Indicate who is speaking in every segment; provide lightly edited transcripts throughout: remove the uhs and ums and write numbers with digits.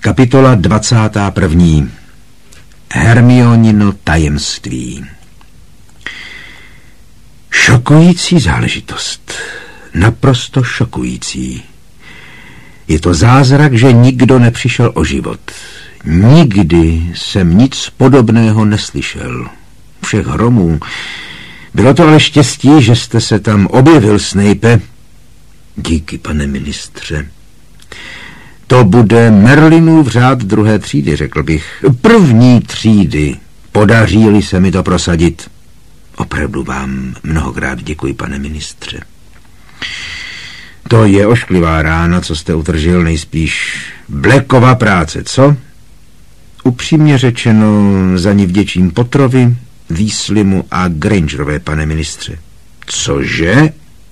Speaker 1: Kapitola 21. Hermionino tajemství. Šokující záležitost. Naprosto šokující. Je to zázrak, že nikdo nepřišel o život. Nikdy jsem nic podobného neslyšel. Všech hromů. Bylo to ale štěstí, že jste se tam objevil, Snape. Díky, pane ministře. To bude Merlinův řád 2. třídy, řekl bych. 1. třídy. Podaří-li se mi to prosadit. Opravdu vám mnohokrát děkuji, pane ministře. To je ošklivá rána, co jste utržil, nejspíš Blackova práce, co? Upřímně řečeno, za ní vděčím Potterovi, Weasleyimu a Grangerové, pane ministře. Cože?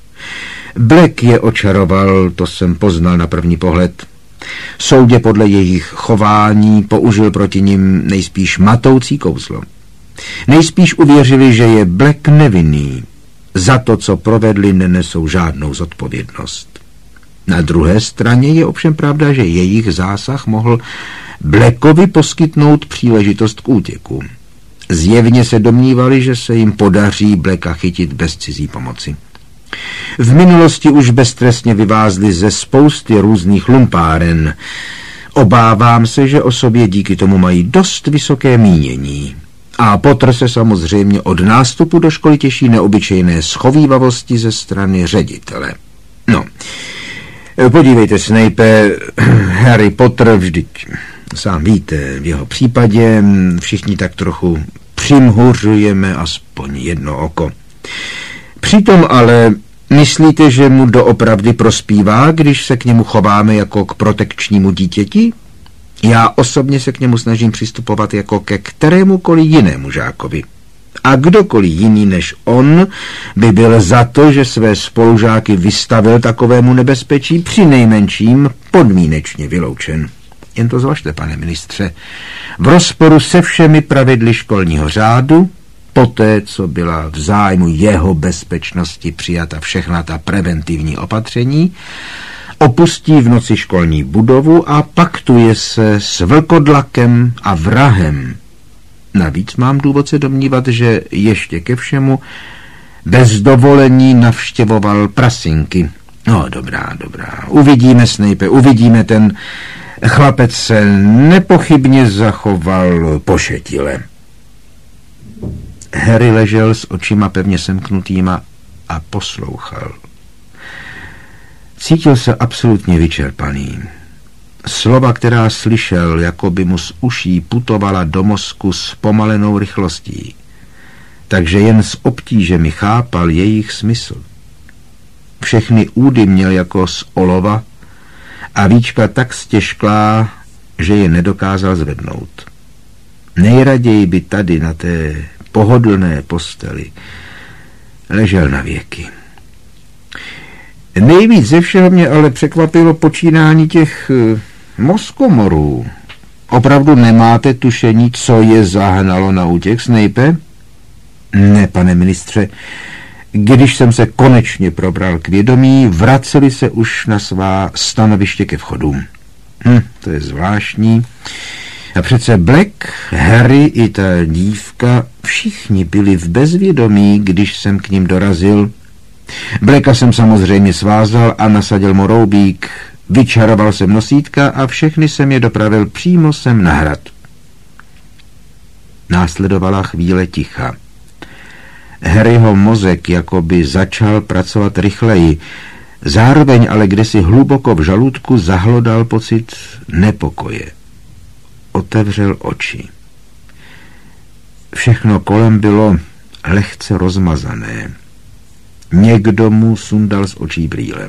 Speaker 1: Black je očaroval, to jsem poznal na první pohled. Soudě podle jejich chování použil proti nim nejspíš matoucí kouzlo. Nejspíš uvěřili, že je Black nevinný. Za to, co provedli, nenesou žádnou zodpovědnost. Na druhé straně je ovšem pravda, že jejich zásah mohl Blackovi poskytnout příležitost k útěku. Zjevně se domnívali, že se jim podaří Blacka chytit bez cizí pomoci. V minulosti už beztrestně vyvázli ze spousty různých lumpáren. Obávám se, že o sobě díky tomu mají dost vysoké mínění. A Potter se samozřejmě od nástupu do školy těší neobyčejné schovívavosti ze strany ředitele. No, podívejte, Snape, Harry Potter vždyť, sám víte, v jeho případě všichni tak trochu přimhuřujeme aspoň jedno oko. Přitom ale myslíte, že mu doopravdy prospívá, když se k němu chováme jako k protekčnímu dítěti? Já osobně se k němu snažím přistupovat jako ke kterémukoliv jinému žákovi. A kdokoliv jiný než on by byl za to, že své spolužáky vystavil takovému nebezpečí, přinejmenším podmínečně vyloučen. Jen to zvažte, pane ministře. V rozporu se všemi pravidly školního řádu, poté, co byla v zájmu jeho bezpečnosti přijata všechna ta preventivní opatření, opustí v noci školní budovu a paktuje se s vlkodlakem a vrahem. Navíc mám důvod se domnívat, že ještě ke všemu bez dovolení navštěvoval prasinky. No, dobrá. Uvidíme, Snape, uvidíme, ten chlapec se nepochybně zachoval pošetile. Harry ležel s očima pevně semknutýma a poslouchal. Cítil se absolutně vyčerpaný. Slova, která slyšel, jako by mu z uší putovala do mozku s pomalenou rychlostí, takže jen s obtížemi chápal jejich smysl. Všechny údy měl jako z olova a víčka tak stěžklá, že je nedokázal zvednout. Nejraději by tady na té pohodlné posteli ležel na věky. Nejvíc ze všeho mě ale překvapilo počínání těch mozkomorů. Opravdu nemáte tušení, co je zahnalo na útěk, Snape? Ne, pane ministře. Když jsem se konečně probral k vědomí, vraceli se už na svá stanoviště ke vchodům. To je zvláštní. A přece Black, Harry i ta dívka, všichni byli v bezvědomí, když jsem k ním dorazil. Blacka jsem samozřejmě svázal a nasadil mu roubík, vyčaroval jsem nosítka a všechny jsem je dopravil přímo sem na hrad. Následovala chvíle ticha. Harryho mozek jakoby začal pracovat rychleji, zároveň ale kdesi hluboko v žaludku zahlodal pocit nepokoje. Otevřel oči. Všechno kolem bylo lehce rozmazané. Někdo mu sundal z očí brýle.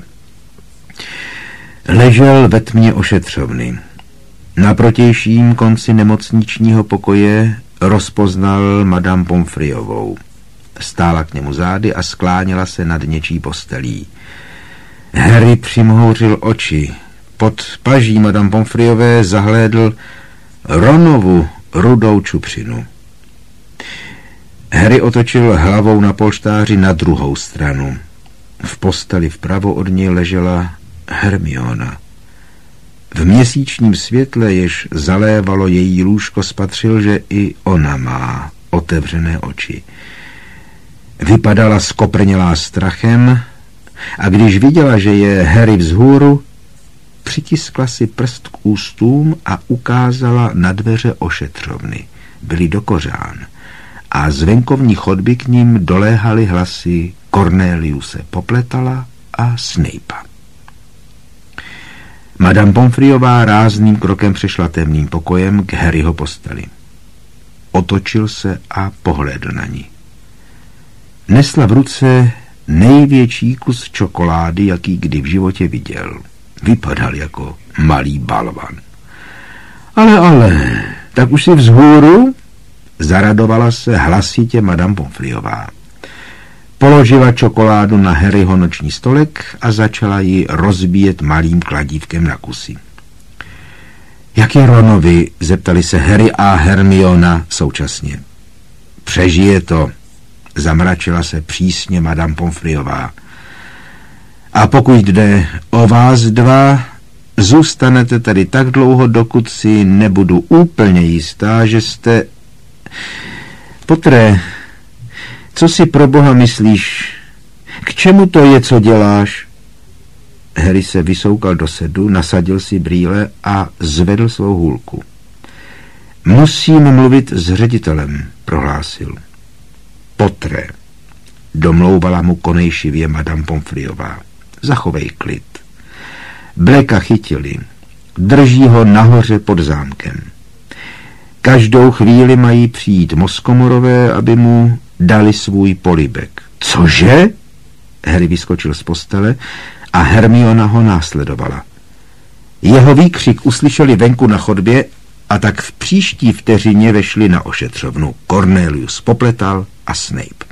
Speaker 1: Ležel ve tmě ošetřovny. Na protějším konci nemocničního pokoje rozpoznal Madame Pomfreyovou. Stála k němu zády a skláněla se nad něčí postelí. Harry přimhouřil oči. Pod paží Madame Pomfreyové zahlédl Ronovu rudou čupřinu. Harry otočil hlavou na polštáři na druhou stranu. V posteli vpravo od něj ležela Hermiona. V měsíčním světle, jež zalévalo její lůžko, spatřil, že i ona má otevřené oči. Vypadala skoprnělá strachem a když viděla, že je Harry vzhůru, přitiskla si prst k ústům a ukázala na dveře ošetřovny. Byly dokořán a z venkovní chodby k ním doléhaly hlasy Corneliuse Popletala a Snape'a. Madame Pomfreyová rázným krokem přešla temným pokojem k Harryho posteli. Otočil se a pohlédl na ní. Nesla v ruce největší kus čokolády, jaký kdy v životě viděl. Vypadal jako malý balvan. Ale, tak už si vzhůru? Zaradovala se hlasitě Madame Pomfreyová. Položila čokoládu na Harryho noční stolek a začala ji rozbíjet malým kladívkem na kusy. Jak je Ronovi? Zeptali se Harry a Hermiona současně. Přežije to, zamračila se přísně Madame Pomfreyová. A pokud jde o vás dva, zůstanete tady tak dlouho, dokud si nebudu úplně jistá, že jste... Potré, co si pro boha myslíš? K čemu to je, co děláš? Harry se vysoukal do sedu, nasadil si brýle a zvedl svou hůlku. Musím mluvit s ředitelem, prohlásil. Potré, domlouvala mu konejšivě Madame Pomfreyová. Zachovej klid. Blacka chytili. Drží ho nahoře pod zámkem. Každou chvíli mají přijít Moskomorové, aby mu dali svůj polibek. Cože? Harry vyskočil z postele a Hermiona ho následovala. Jeho výkřik uslyšeli venku na chodbě a tak v příští vteřině vešli na ošetřovnu Cornelius Popletal a Snape.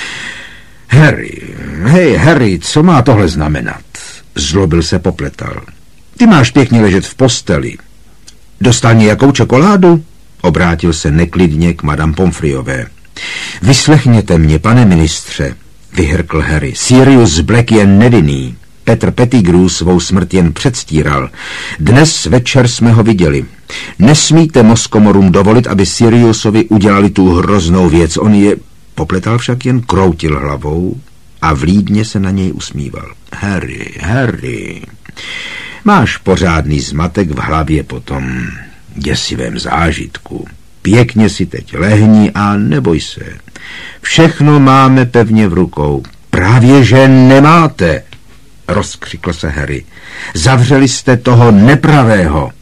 Speaker 1: Harry, co má tohle znamenat? Zlobil se Popletal. Ty máš pěkně ležet v posteli. Dostal nějakou čokoládu? Obrátil se neklidně k Madame Pomfreyové. Vyslechněte mě, pane ministře, vyhrkl Harry. Sirius Black je nevinný. Petr Pettigrew svou smrt jen předstíral. Dnes večer jsme ho viděli. Nesmíte Moskomorům dovolit, aby Siriusovi udělali tu hroznou věc. On je... Popletal však jen kroutil hlavou a vlídně se na něj usmíval. Harry, máš pořádný zmatek v hlavě po tom děsivém zážitku. Pěkně si teď lehni a neboj se. Všechno máme pevně v rukou. Právě že nemáte, rozkřikl se Harry. Zavřeli jste toho nepravého.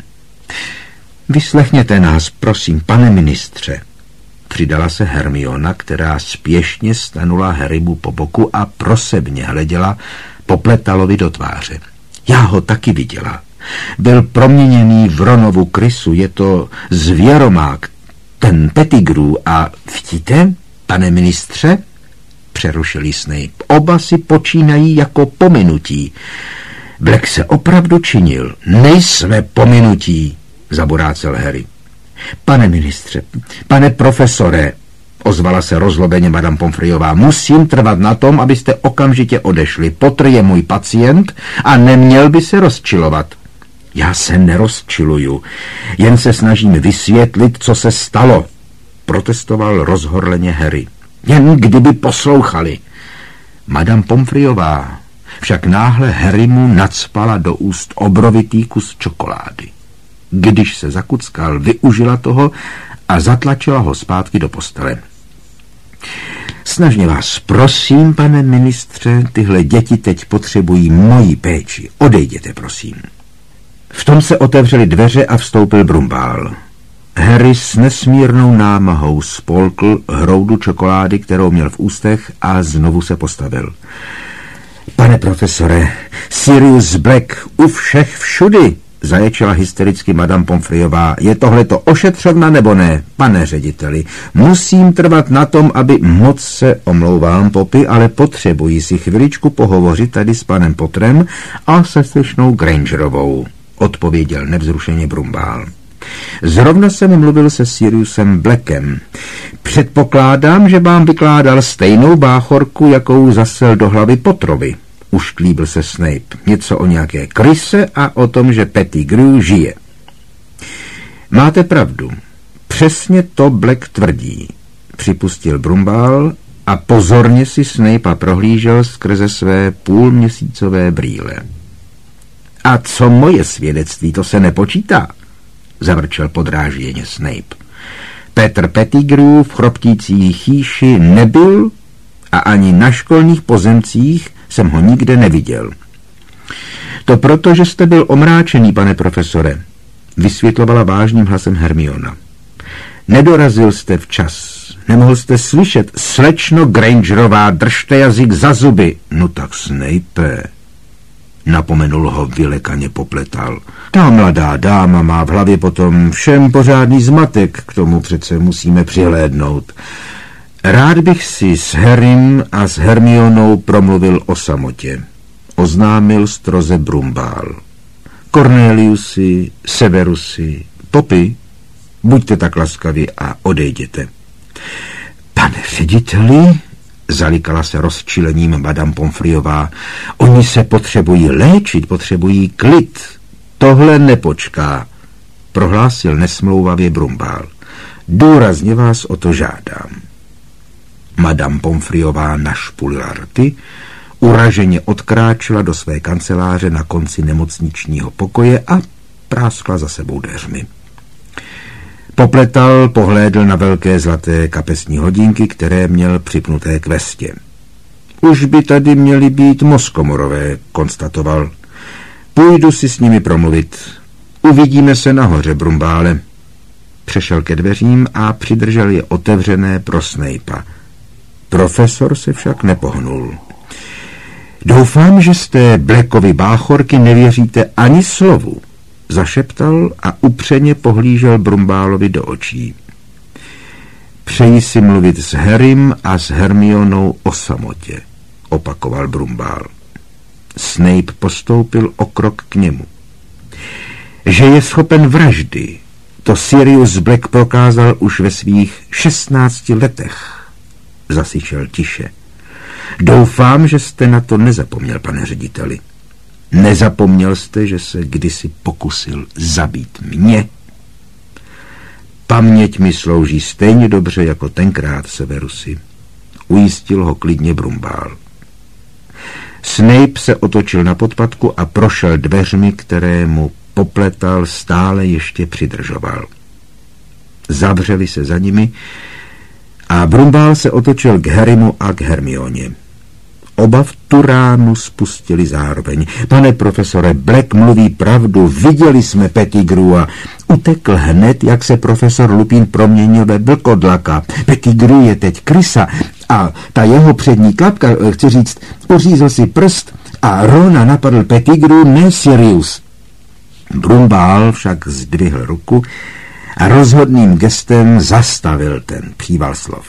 Speaker 1: Vyslechněte nás, prosím, pane ministře. Přidala se Hermiona, která spěšně stanula Harrymu po boku a prosebně hleděla Popletalovi do tváře. Já ho taky viděla. Byl proměněný v Ronovu krysu, je to zvěromák, ten Pettigrew a vidíte, pane ministře? Přerušil Snape. Oba si počínají jako pominutí. Black se opravdu činil. Nejsme pominutí, zaborácel Harry. Pane ministře, pane profesore, ozvala se rozlobeně Madame Pomfreyová, musím trvat na tom, abyste okamžitě odešli. Potter je můj pacient a neměl by se rozčilovat. Já se nerozčiluju, jen se snažím vysvětlit, co se stalo, protestoval rozhorleně Harry. Jen kdyby poslouchali. Madame Pomfreyová však náhle Harrymu nacpala do úst obrovitý kus čokolády. Když se zakuckal, využila toho a zatlačila ho zpátky do postele. Snažně vás prosím, pane ministře, tyhle děti teď potřebují moji péči. Odejděte, prosím. V tom se otevřely dveře a vstoupil Brumbál. Harry s nesmírnou námahou spolkl hroudu čokolády, kterou měl v ústech, a znovu se postavil. Pane profesore, Sirius Black u všech všudy, zaječela hystericky Madame Pomfreyová. Je tohleto ošetřovna nebo ne? Pane řediteli, musím trvat na tom, aby... Moc se omlouvám, Poppy, ale potřebuji si chviličku pohovořit tady s panem Potterem a se slečnou Grangerovou, odpověděl nevzrušeně Brumbál. Zrovna jsem mluvil se Siriusem Blackem. Předpokládám, že vám vykládal stejnou báchorku, jakou zasel do hlavy Potterovi. ušklíbil se Snape. Něco o nějaké kryse a o tom, že Pettigrew žije. Máte pravdu. Přesně to Black tvrdí, připustil Brumbál a pozorně si Snape'a prohlížel skrze své půlměsícové brýle. A co moje svědectví, to se nepočítá, zavrčel podrážděně Snape. Petr Pettigrew v chroptící chýši nebyl a ani na školních pozemcích jsem ho nikde neviděl. To proto, že jste byl omráčený, pane profesore, vysvětlovala vážným hlasem Hermiona. Nedorazil jste včas, nemohl jste slyšet, slečno Grangerová, držte jazyk za zuby. No tak Snape, napomenul ho vylekaně popletal. Ta mladá dáma má v hlavě potom všem pořádný zmatek, k tomu přece musíme přihlédnout. Rád bych si s Harrym a s Hermionou promluvil o samotě, oznámil stroze Brumbál. Corneliusi, Severusi, Poppy, buďte tak laskavi a odejděte. Pane řediteli, zalikala se rozčilením Madame Pomfreyová, oni se potřebují léčit, potřebují klid. Tohle nepočká, prohlásil nesmlouvavě Brumbál. Důrazně vás o to žádám. Madame Pomfreyová našpulila rty, uraženě odkráčela do své kanceláře na konci nemocničního pokoje a práskla za sebou dveřmi. Popletal pohlédl na velké zlaté kapesní hodinky, které měl připnuté k vestě. Už by tady měli být Moskomorové, konstatoval. Půjdu si s nimi promluvit. Uvidíme se nahoře, Brumbále. Přešel ke dveřím a přidržel je otevřené pro Snape'a. Profesor se však nepohnul. Doufám, že z té Blackovy báchorky nevěříte ani slovu, zašeptal a upřeně pohlížel Brumbálovi do očí. Přeji si mluvit s Harrym a s Hermionou o samotě, opakoval Brumbál. Snape postoupil o krok k němu. Že je schopen vraždy, to Sirius Black prokázal už ve svých 16 letech, zasyčel tiše. Doufám, že jste na to nezapomněl, pane řediteli. Nezapomněl jste, že se kdysi pokusil zabít mě? Paměť mi slouží stejně dobře jako tenkrát, Severusi, ujistil ho klidně Brumbál. Snape se otočil na podpatku a prošel dveřmi, které mu popletal stále ještě přidržoval. Zavřeli se za nimi a Brumbál se otočil k Harrymu a k Hermioně. Oba v tu ránu spustili zároveň. Pane profesore, Black mluví pravdu, viděli jsme Pettigrew a utekl hned, jak se profesor Lupin proměnil ve vlkodlaka. Pettigrew je teď krysa a ta jeho přední klapka, chci říct, uřízl si prst a Rona napadl Pettigrew, ne Sirius. Brumbál však zdvihl ruku a rozhodným gestem zastavil ten příval slov.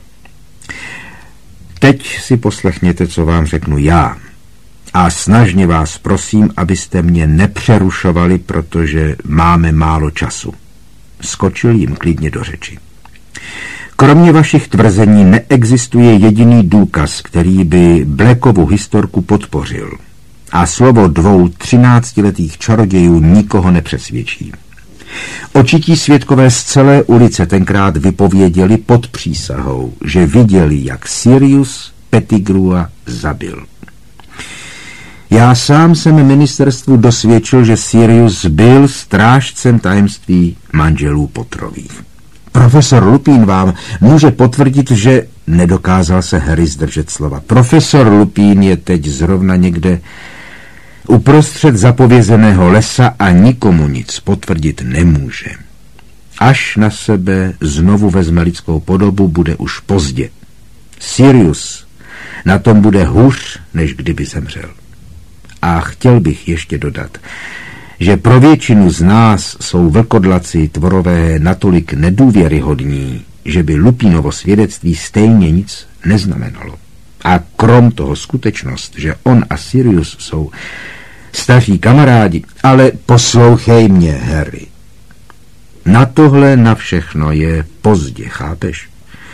Speaker 1: Teď si poslechněte, co vám řeknu já. A snažně vás prosím, abyste mě nepřerušovali, protože máme málo času. Skočil jim klidně do řeči. Kromě vašich tvrzení neexistuje jediný důkaz, který by Blackovu historku podpořil. A slovo 2 13letých čarodějů nikoho nepřesvědčí. Očití svědkové z celé ulice tenkrát vypověděli pod přísahou, že viděli, jak Sirius Pettigrewa zabil. Já sám jsem ministerstvu dosvědčil, že Sirius byl strážcem tajemství manželů Potterových. Profesor Lupin vám může potvrdit, že nedokázal se Harry zdržet slova. Profesor Lupin je teď zrovna někde uprostřed zapovězeného lesa a nikomu nic potvrdit nemůže. Až na sebe znovu vezme lidskou podobu, bude už pozdě. Sirius na tom bude hůř, než kdyby zemřel. A chtěl bych ještě dodat, že pro většinu z nás jsou vlkodlaci tvorové natolik nedůvěryhodní, že by Lupinovo svědectví stejně nic neznamenalo. A krom toho skutečnost, že on a Sirius jsou staří kamarádi, ale poslouchej mě, Harry. Na tohle na všechno je pozdě, chápeš?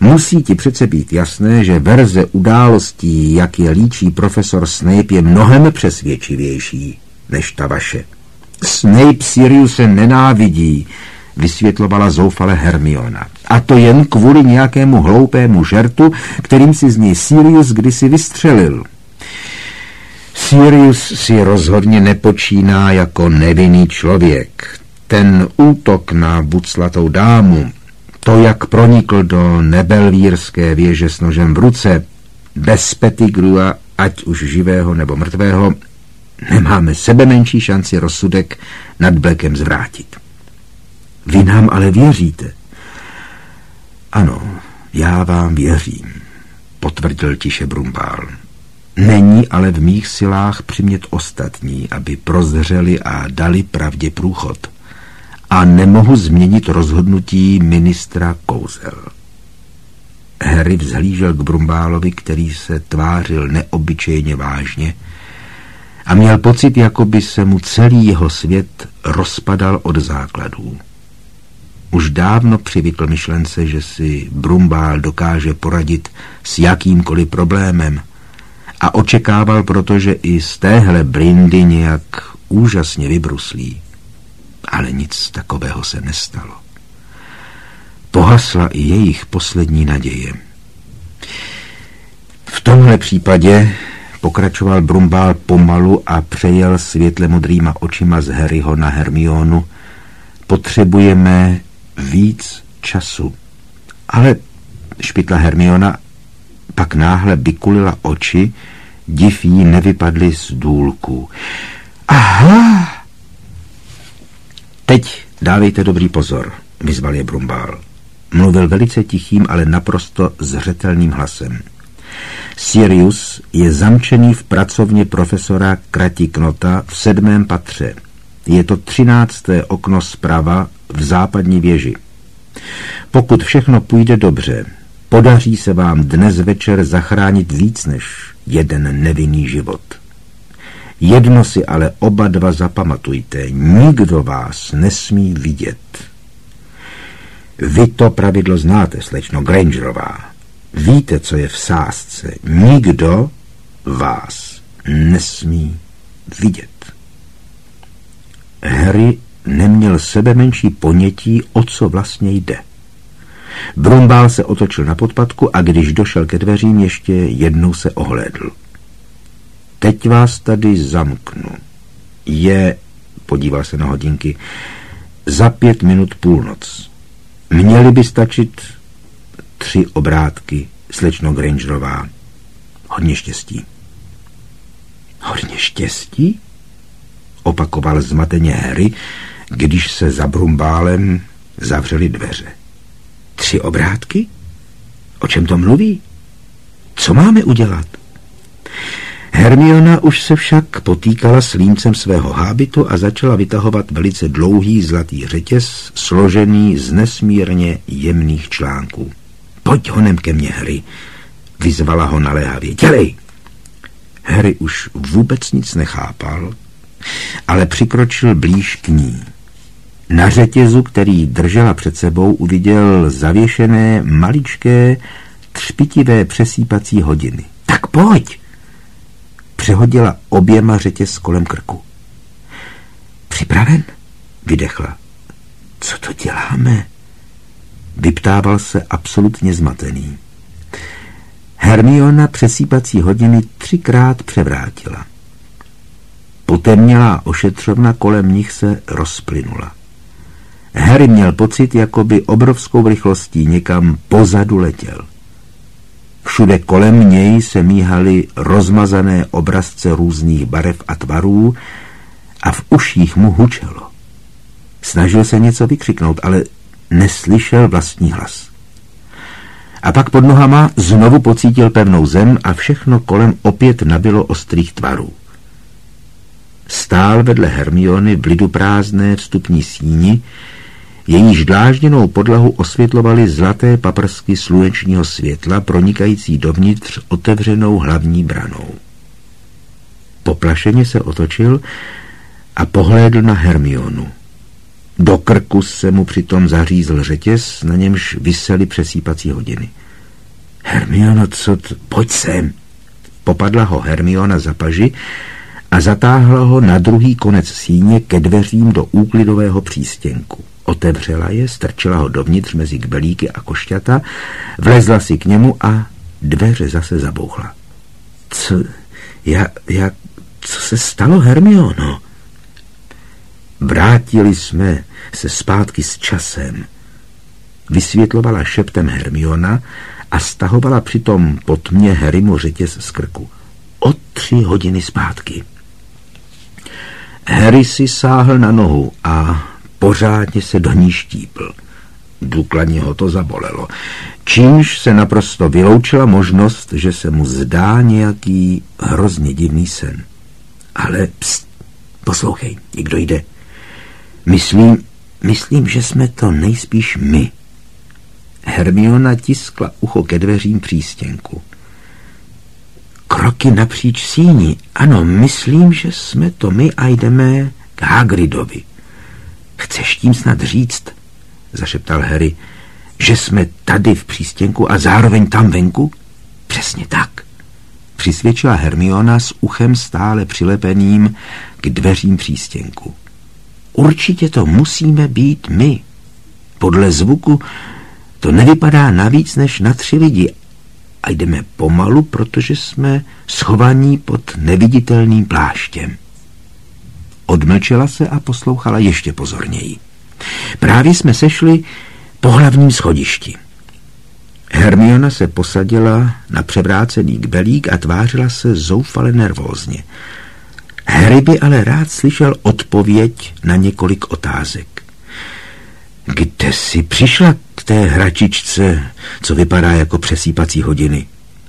Speaker 1: Musí ti přece být jasné, že verze událostí, jak je líčí profesor Snape, je mnohem přesvědčivější než ta vaše. Snape Siriuse nenávidí, vysvětlovala zoufale Hermiona. A to jen kvůli nějakému hloupému žertu, kterým si z něj Sirius kdysi vystřelil. Sirius si rozhodně nepočíná jako nevinný člověk. Ten útok na buclatou dámu, to, jak pronikl do nebelvírské věže s nožem v ruce, bez Pettigrua, ať už živého nebo mrtvého, nemáme sebemenší šanci rozsudek nad Blackem zvrátit. Vy nám ale věříte. Ano, já vám věřím, potvrdil tiše Brumbál. Není ale v mých silách přimět ostatní, aby prozřeli a dali pravdě průchod. A nemohu změnit rozhodnutí ministra kouzel. Harry vzhlížel k Brumbálovi, který se tvářil neobyčejně vážně a měl pocit, jako by se mu celý jeho svět rozpadal od základů. Už dávno přivykl myšlence, že si Brumbál dokáže poradit s jakýmkoliv problémem a očekával proto, že i z téhle brindy nějak úžasně vybruslí. Ale nic takového se nestalo. Pohasla i jejich poslední naděje. V tomhle případě, pokračoval Brumbál pomalu a přejel světle modrýma očima z Harryho na Hermionu, potřebujeme víc času. Ale, špitla Hermiona, pak náhle vykulila oči, div jí nevypadly z důlku. Aha! Teď dávejte dobrý pozor, vyzval je Brumbál. Mluvil velice tichým, ale naprosto zřetelným hlasem. Sirius je zamčený v pracovně profesora Kratiknota v 7. patře. Je to 13. okno zprava v západní věži. Pokud všechno půjde dobře, podaří se vám dnes večer zachránit víc než jeden nevinný život. Jedno si ale oba dva zapamatujte, nikdo vás nesmí vidět. Vy to pravidlo znáte, slečno Grangerová. Víte, co je v sázce. Nikdo vás nesmí vidět. Harry neměl sebemenší ponětí, o co vlastně jde. Brumbál se otočil na podpatku a když došel ke dveřím, ještě jednou se ohlédl. Teď vás tady zamknu. Podíval se na hodinky, za 5 minut půlnoc. Měly by stačit 3 obrátky, slečno Grangerová. Hodně štěstí. Hodně štěstí? Opakoval zmateně Harry, když se za Brumbálem zavřely dveře. 3 obrátky? O čem to mluví? Co máme udělat? Hermiona už se však potýkala s límcem svého hábitu a začala vytahovat velice dlouhý zlatý řetěz, složený z nesmírně jemných článků. Pojď honem ke mně, Harry, vyzvala ho naléhavě. Dělej! Harry už vůbec nic nechápal, ale přikročil blíž k ní. Na řetězu, který držela před sebou, uviděl zavěšené maličké třpitivé přesýpací hodiny. Tak pojď! Přehodila oběma řetěz kolem krku. Připraven? Vydechla. Co to děláme? Vyptával se absolutně zmatený. Hermiona přesýpací hodiny 3krát převrátila. Potemnělá ošetřovna kolem nich se rozplynula. Harry měl pocit, jako by obrovskou rychlostí někam pozadu letěl. Všude kolem něj se míhaly rozmazané obrazce různých barev a tvarů a v uších mu hučelo. Snažil se něco vykřiknout, ale neslyšel vlastní hlas. A pak pod nohama znovu pocítil pevnou zem a všechno kolem opět nabylo ostrých tvarů. Stál vedle Hermiony v liduprázdné vstupní síni, jejíž dlážděnou podlahu osvětlovaly zlaté paprsky slunečního světla pronikající dovnitř otevřenou hlavní branou. Poplašeně se otočil a pohlédl na Hermionu. Do krku se mu přitom zařízl řetěz, na němž visely přesýpací hodiny. Hermiono, pojď sem. Popadla ho Hermiona za paži a zatáhla ho na druhý konec síně ke dveřím do úklidového přístěnku. Otevřela je, strčila ho dovnitř mezi kbelíky a košťata, vlezla si k němu a dveře zase zabouchla. Co se stalo, Hermiono? Vrátili jsme se zpátky s časem, vysvětlovala šeptem Hermiona a stahovala přitom po tmě Harrymu řetěz z krku. O 3 hodiny zpátky. Harry si sáhl na nohu a pořádně se do ní štípl. Důkladně ho to zabolelo, čímž se naprosto vyloučila možnost, že se mu zdá nějaký hrozně divný sen. Ale pst, poslouchej, někdo jde. Myslím, že jsme to nejspíš my. Hermiona tiskla ucho ke dveřím přístěnku. Kroky napříč síní. Ano, myslím, že jsme to my a jdeme k Hagridovi. Chceš tím snad říct, zašeptal Harry, že jsme tady v přístěnku a zároveň tam venku? Přesně tak, přisvědčila Hermiona s uchem stále přilepeným k dveřím přístěnku. Určitě to musíme být my. Podle zvuku to nevypadá navíc než na 3 lidi a jdeme pomalu, protože jsme schovaní pod neviditelným pláštěm. Odmlčela se a poslouchala ještě pozorněji. Právě jsme sešli po hlavním schodišti. Hermiona se posadila na převrácený kbelík a tvářila se zoufale nervózně. Harry by ale rád slyšel odpověď na několik otázek. Kde jsi přišla k té hračičce, co vypadá jako přesýpací hodiny?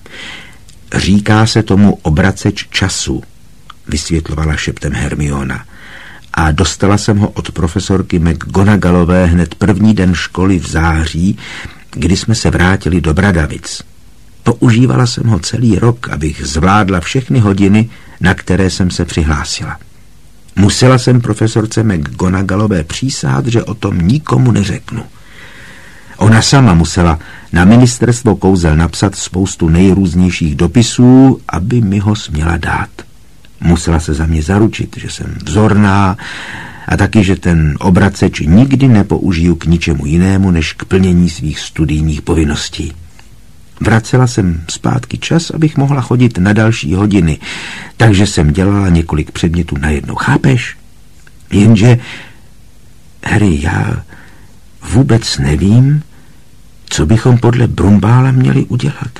Speaker 1: Říká se tomu obraceč času, vysvětlovala šeptem Hermiona. A dostala jsem ho od profesorky McGonagallové hned první den školy v září, kdy jsme se vrátili do Bradavic. Používala jsem ho celý rok, abych zvládla všechny hodiny, na které jsem se přihlásila. Musela jsem profesorce McGonagallové přísahat, že o tom nikomu neřeknu. Ona sama musela na ministerstvo kouzel napsat spoustu nejrůznějších dopisů, aby mi ho směla dát. Musela se za mě zaručit, že jsem vzorná a taky, že ten obraceč nikdy nepoužiju k ničemu jinému, než k plnění svých studijních povinností. Vracela jsem zpátky čas, abych mohla chodit na další hodiny, takže jsem dělala několik předmětů najednou. Chápeš? Jenže, Harry, já vůbec nevím, co bychom podle Brumbála měli udělat.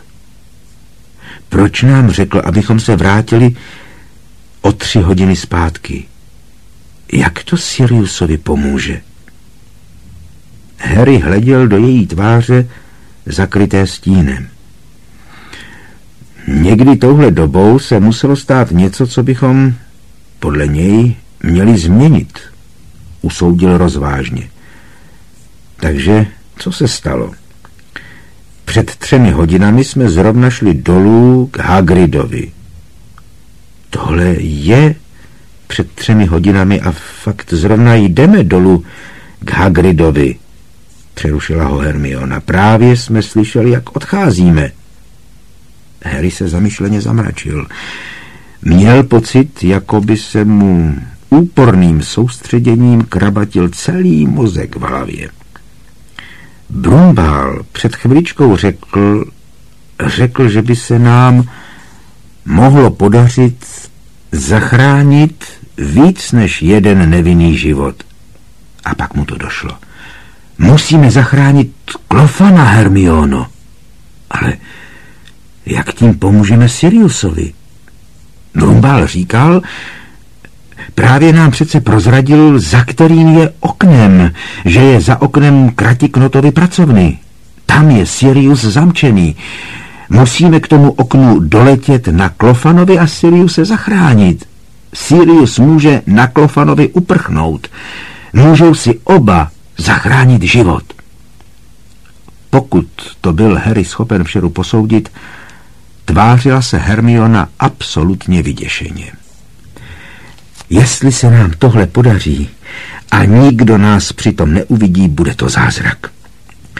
Speaker 1: Proč nám řekl, abychom se vrátili o 3 hodiny zpátky? Jak to Siriusovi pomůže? Harry hleděl do její tváře zakryté stínem. Někdy touhle dobou se muselo stát něco, co bychom podle něj měli změnit, usoudil rozvážně. Takže co se stalo? Před 3 hodinami jsme zrovna šli dolů k Hagridovi. Tohle je před 3 hodinami a fakt zrovna jdeme dolů k Hagridovi, přerušila ho Hermiona. Právě jsme slyšeli, jak odcházíme. Harry se zamyšleně zamračil. Měl pocit, jako by se mu úporným soustředěním krabatil celý mozek v hlavě. Brumbál před chviličkou řekl, že by se nám mohlo podařit zachránit víc než 1 nevinný život. A pak mu to došlo. Musíme zachránit Klofana, Hermiono. Ale jak tím pomůžeme Siriusovi? Brumbál říkal, právě nám přece prozradil, za kterým je oknem, že je za oknem Kratiknotovy pracovny. Tam je Sirius zamčený. Musíme k tomu oknu doletět na Klofanovi a Siriuse zachránit. Sirius může na Klofanovi uprchnout. Můžou si oba zachránit život. Pokud to byl Harry schopen včeru posoudit, tvářila se Hermiona absolutně vyděšeně. Jestli se nám tohle podaří a nikdo nás přitom neuvidí, bude to zázrak.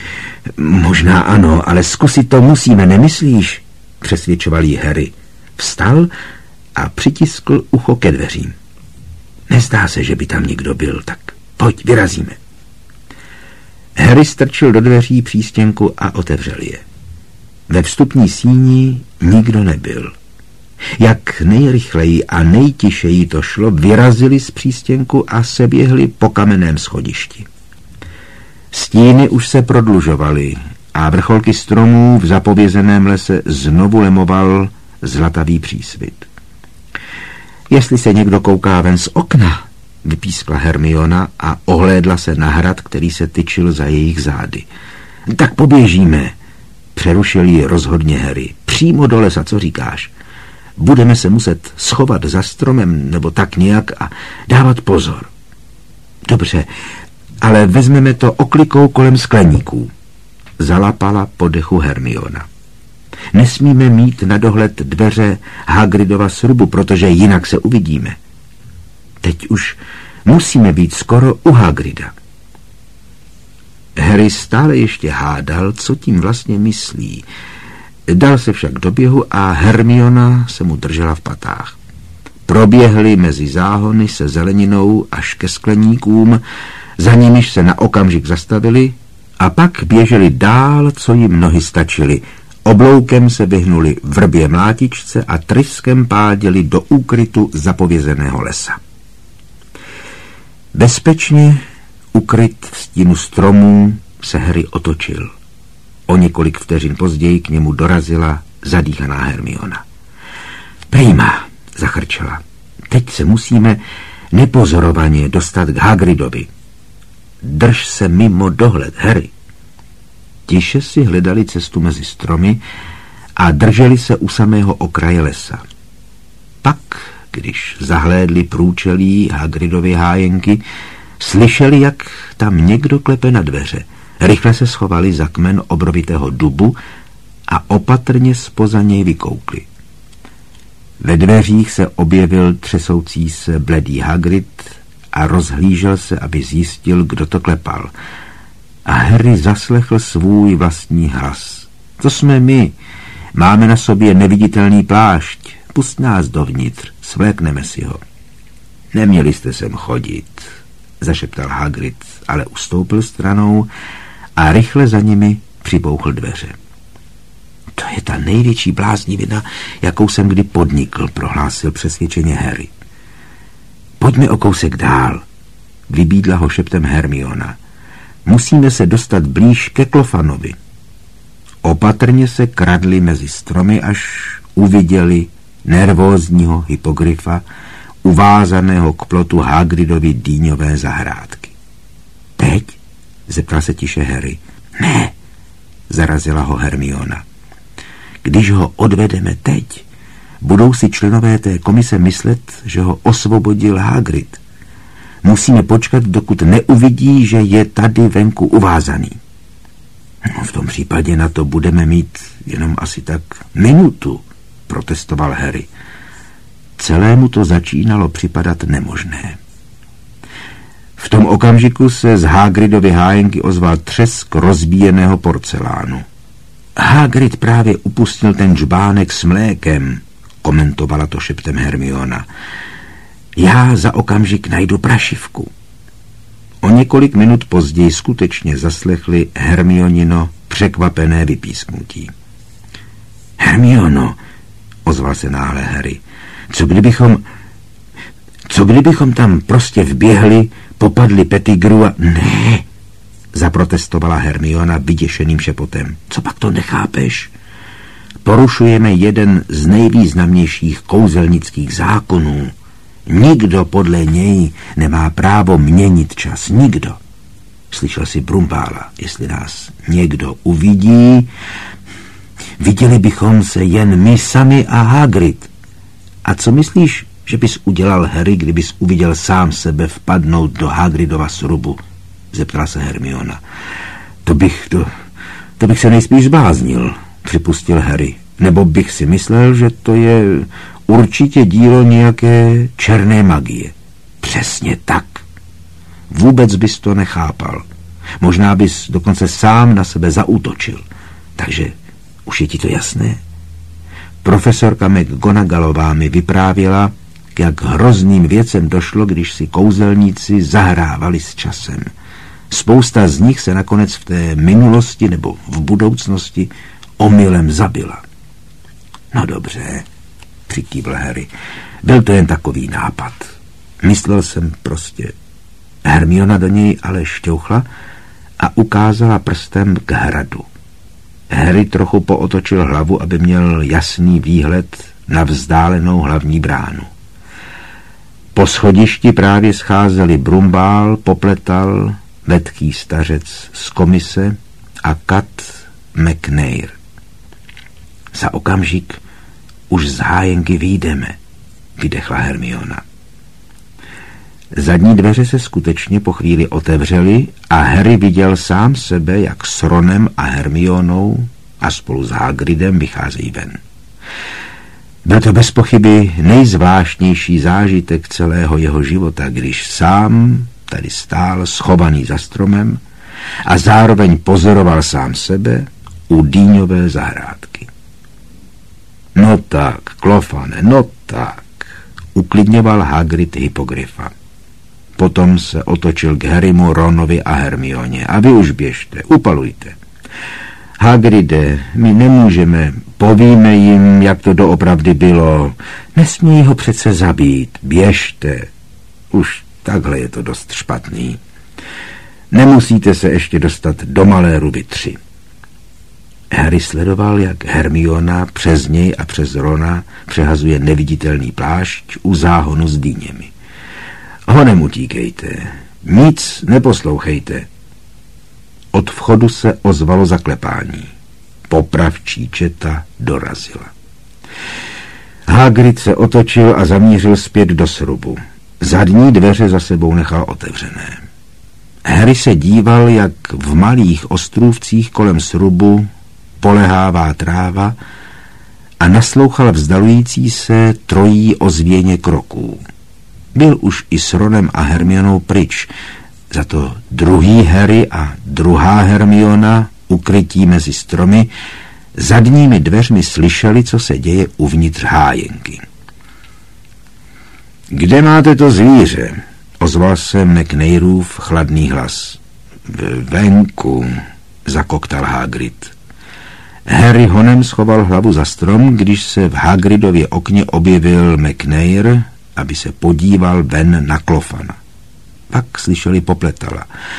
Speaker 1: Možná ano, ale zkusit to musíme, nemyslíš? Přesvědčoval jí Harry. Vstal a přitiskl ucho ke dveřím. Nezdá se, že by tam někdo byl, tak pojď, vyrazíme. Harry strčil do dveří přístěnku a otevřel je. Ve vstupní síni nikdo nebyl. Jak nejrychleji a nejtišeji to šlo, vyrazili z přístěnku a seběhli po kamenném schodišti. Stíny už se prodlužovaly a vrcholky stromů v zapovězeném lese znovu lemoval zlatavý přísvit. Jestli se někdo kouká ven z okna, vypískla Hermiona a ohlédla se na hrad, který se tyčil za jejich zády. Tak poběžíme, přerušil ji rozhodně Harry. Přímo do lesa, co říkáš? Budeme se muset schovat za stromem nebo tak nějak a dávat pozor. Dobře, ale vezmeme to oklikou kolem skleníků. Zalapala po dechu Hermiona. Nesmíme mít na dohled dveře Hagridova srubu, protože jinak se uvidíme. Teď už musíme být skoro u Hagrida. Harry stále ještě hádal, co tím vlastně myslí. Dal se však do běhu a Hermiona se mu držela v patách. Proběhli mezi záhony se zeleninou až ke skleníkům, za nimiž se na okamžik zastavili a pak běželi dál, co jim nohy stačily. Obloukem se vyhnuli vrbě mlátičce a tryskem páděli do úkrytu zapovězeného lesa. Bezpečně, ukryt v stínu stromů, se Harry otočil. O několik vteřin později k němu dorazila zadýchaná Hermiona. Prima, zachrčela. Teď se musíme nepozorovaně dostat k Hagridovi. Drž se mimo dohled, Harry. Tiše si hledali cestu mezi stromy a drželi se u samého okraje lesa. Pak, když zahlédli průčelí Hagridovy hájenky, slyšeli, jak tam někdo klepe na dveře. Rychle se schovali za kmen obrovitého dubu a opatrně zpoza něj vykoukli. Ve dveřích se objevil třesoucí se bledý Hagrid a rozhlížel se, aby zjistil, kdo to klepal. A Harry zaslechl svůj vlastní hlas. To jsme my. Máme na sobě neviditelný plášť. Pust nás dovnitř, svlékneme si ho. Neměli jste sem chodit, zašeptal Hagrid, ale ustoupil stranou a rychle za nimi přibouchl dveře. To je ta největší bláznivina, jakou jsem kdy podnikl, prohlásil přesvědčeně Harry. Pojďme o kousek dál, vybídla ho šeptem Hermiona. Musíme se dostat blíž ke Klofanovi. Opatrně se kradli mezi stromy, až uviděli nervózního hypogryfa, uvázaného k plotu Hagridovy dýňové zahrádky. Teď? Zeptal se tiše Harry. Ne, zarazila ho Hermiona. Když ho odvedeme teď, budou si členové té komise myslet, že ho osvobodil Hagrid. Musíme počkat, dokud neuvidí, že je tady venku uvázaný. No, v tom případě na to budeme mít jenom asi tak minutu, protestoval Harry. Celému to začínalo připadat nemožné. V tom okamžiku se z Hagridovy hájenky ozval třesk rozbíjeného porcelánu. Hagrid právě upustil ten džbánek s mlékem, komentovala to šeptem Hermiona. Já za okamžik najdu prašivku. O několik minut později skutečně zaslechli Hermionino překvapené vypísknutí. Hermiono, ozval se náhle Harry, co kdybychom tam prostě vběhli, popadli Pettigrew a... Ne, zaprotestovala Hermiona vyděšeným šepotem. Co pak to nechápeš? Porušujeme jeden z nejvýznamnějších kouzelnických zákonů. Nikdo podle něj nemá právo měnit čas. Nikdo. Slyšel si Brumbála. Jestli nás někdo uvidí, viděli bychom se jen my sami a Hagrid. A co myslíš, že bys udělal, Harry, kdybys uviděl sám sebe vpadnout do Hagridova srubu? Zeptala se Hermiona. To bych se nejspíš zbláznil, připustil Harry. Nebo bych si myslel, že to je určitě dílo nějaké černé magie. Přesně tak. Vůbec bys to nechápal. Možná bys dokonce sám na sebe zaútočil. Takže už je ti to jasné? Profesorka McGonagallová mi vyprávěla, jak hrozným věcem došlo, když si kouzelníci zahrávali s časem. Spousta z nich se nakonec v té minulosti nebo v budoucnosti omylem zabila. No dobře, přikývl Harry. Byl to jen takový nápad. Myslel jsem prostě. Hermiona do něj ale šťouchla a ukázala prstem k hradu. Harry trochu pootočil hlavu, aby měl jasný výhled na vzdálenou hlavní bránu. Po schodišti právě scházeli Brumbál, Popletal, vetký stařec z komise a Kat McNair. Za okamžik už z hájenky vyjdeme, vydechla Hermiona. Zadní dveře se skutečně po chvíli otevřely a Harry viděl sám sebe, jak s Ronem a Hermionou a spolu s Hagridem vycházejí ven. Byl to bez pochyby nejzvláštnější zážitek celého jeho života, když sám tady stál schovaný za stromem a zároveň pozoroval sám sebe u dýňové zahrádky. No tak, Klofane, no tak, uklidňoval Hagrid Hypogryfa. Potom se otočil k Harrymu, Ronovi a Hermioně. A vy už běžte, upalujte. Hagride, my nemůžeme, povíme jim, jak to doopravdy bylo. Nesmí ho přece zabít, běžte. Už takhle je to dost špatný. Nemusíte se ještě dostat do Malé Ruby 3. Harry sledoval, jak Hermiona přes něj a přes Rona přehazuje neviditelný plášť u záhonu s dýněmi. Honem utíkejte, nic neposlouchejte. Od vchodu se ozvalo zaklepání. Popravčí četa dorazila. Hagrid se otočil a zamířil zpět do srubu. Zadní dveře za sebou nechal otevřené. Harry se díval, jak v malých ostrůvcích kolem srubu polehává tráva a naslouchal vzdalující se trojí ozvěně kroků. Byl už i s Ronem a Hermionou pryč, za to druhý Harry a druhá Hermiona, ukrytí mezi stromy, zadními dveřmi slyšeli, co se děje uvnitř hájenky. Kde máte to zvíře? Ozval se McNairův chladný hlas. Venku, zakoktal Hagrid. Harry honem schoval hlavu za strom, když se v Hagridově okně objevil McNair, aby se podíval ven na Klofana. Pak slyšeli Popletala.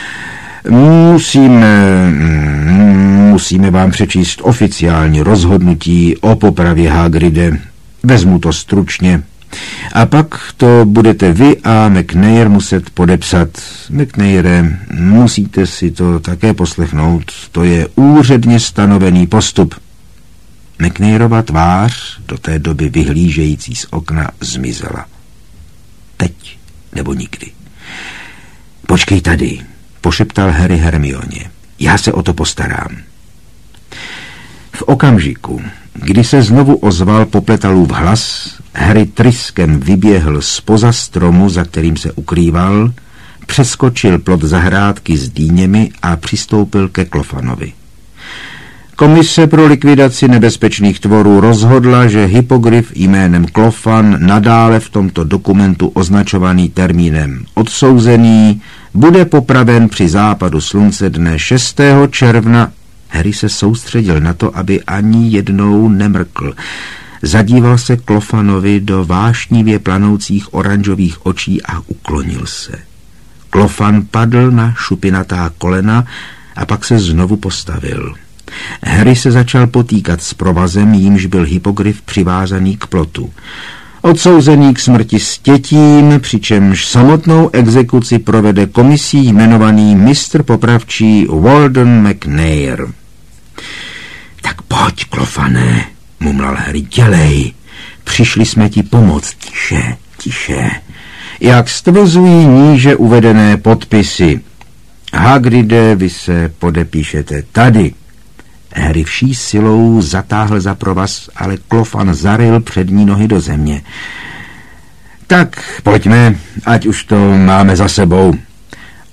Speaker 1: Musíme vám přečíst oficiální rozhodnutí o popravě Hagride. Vezmu to stručně. A pak to budete vy a McNair muset podepsat. McNaire, musíte si to také poslechnout. To je úředně stanovený postup. McNairova tvář, do té doby vyhlížející z okna, zmizela. Teď nebo nikdy. Počkej tady, pošeptal Harry Hermioně. Já se o to postarám. V okamžiku, kdy se znovu ozval Popletalův hlas, Harry tryskem vyběhl zpoza stromu, za kterým se ukrýval, přeskočil plot zahrádky s dýněmi a přistoupil ke Klofanovi. Komise pro likvidaci nebezpečných tvorů rozhodla, že Hypogryf jménem Klofan, nadále v tomto dokumentu označovaný termínem odsouzený, bude popraven při západu slunce dne 6. června. Harry se soustředil na to, aby ani jednou nemrkl. Zadíval se Klofanovi do vášnivě planoucích oranžových očí a uklonil se. Klofan padl na šupinatá kolena a pak se znovu postavil. Harry se začal potýkat s provazem, jímž byl Hypogryf přivázaný k plotu. Odsouzený k smrti stětím, přičemž samotnou exekuci provede komisí jmenovaný mistr popravčí Walden McNair. Tak pojď, Klofane, mumlal Harry, dělej. Přišli jsme ti pomoct, tiše, tiše. Jak stvrzují níže uvedené podpisy. Hagride, vy se podepíšete tady. Harry vší silou zatáhl za provaz, ale Klofan zaryl přední nohy do země. Tak, pojďme, ať už to máme za sebou.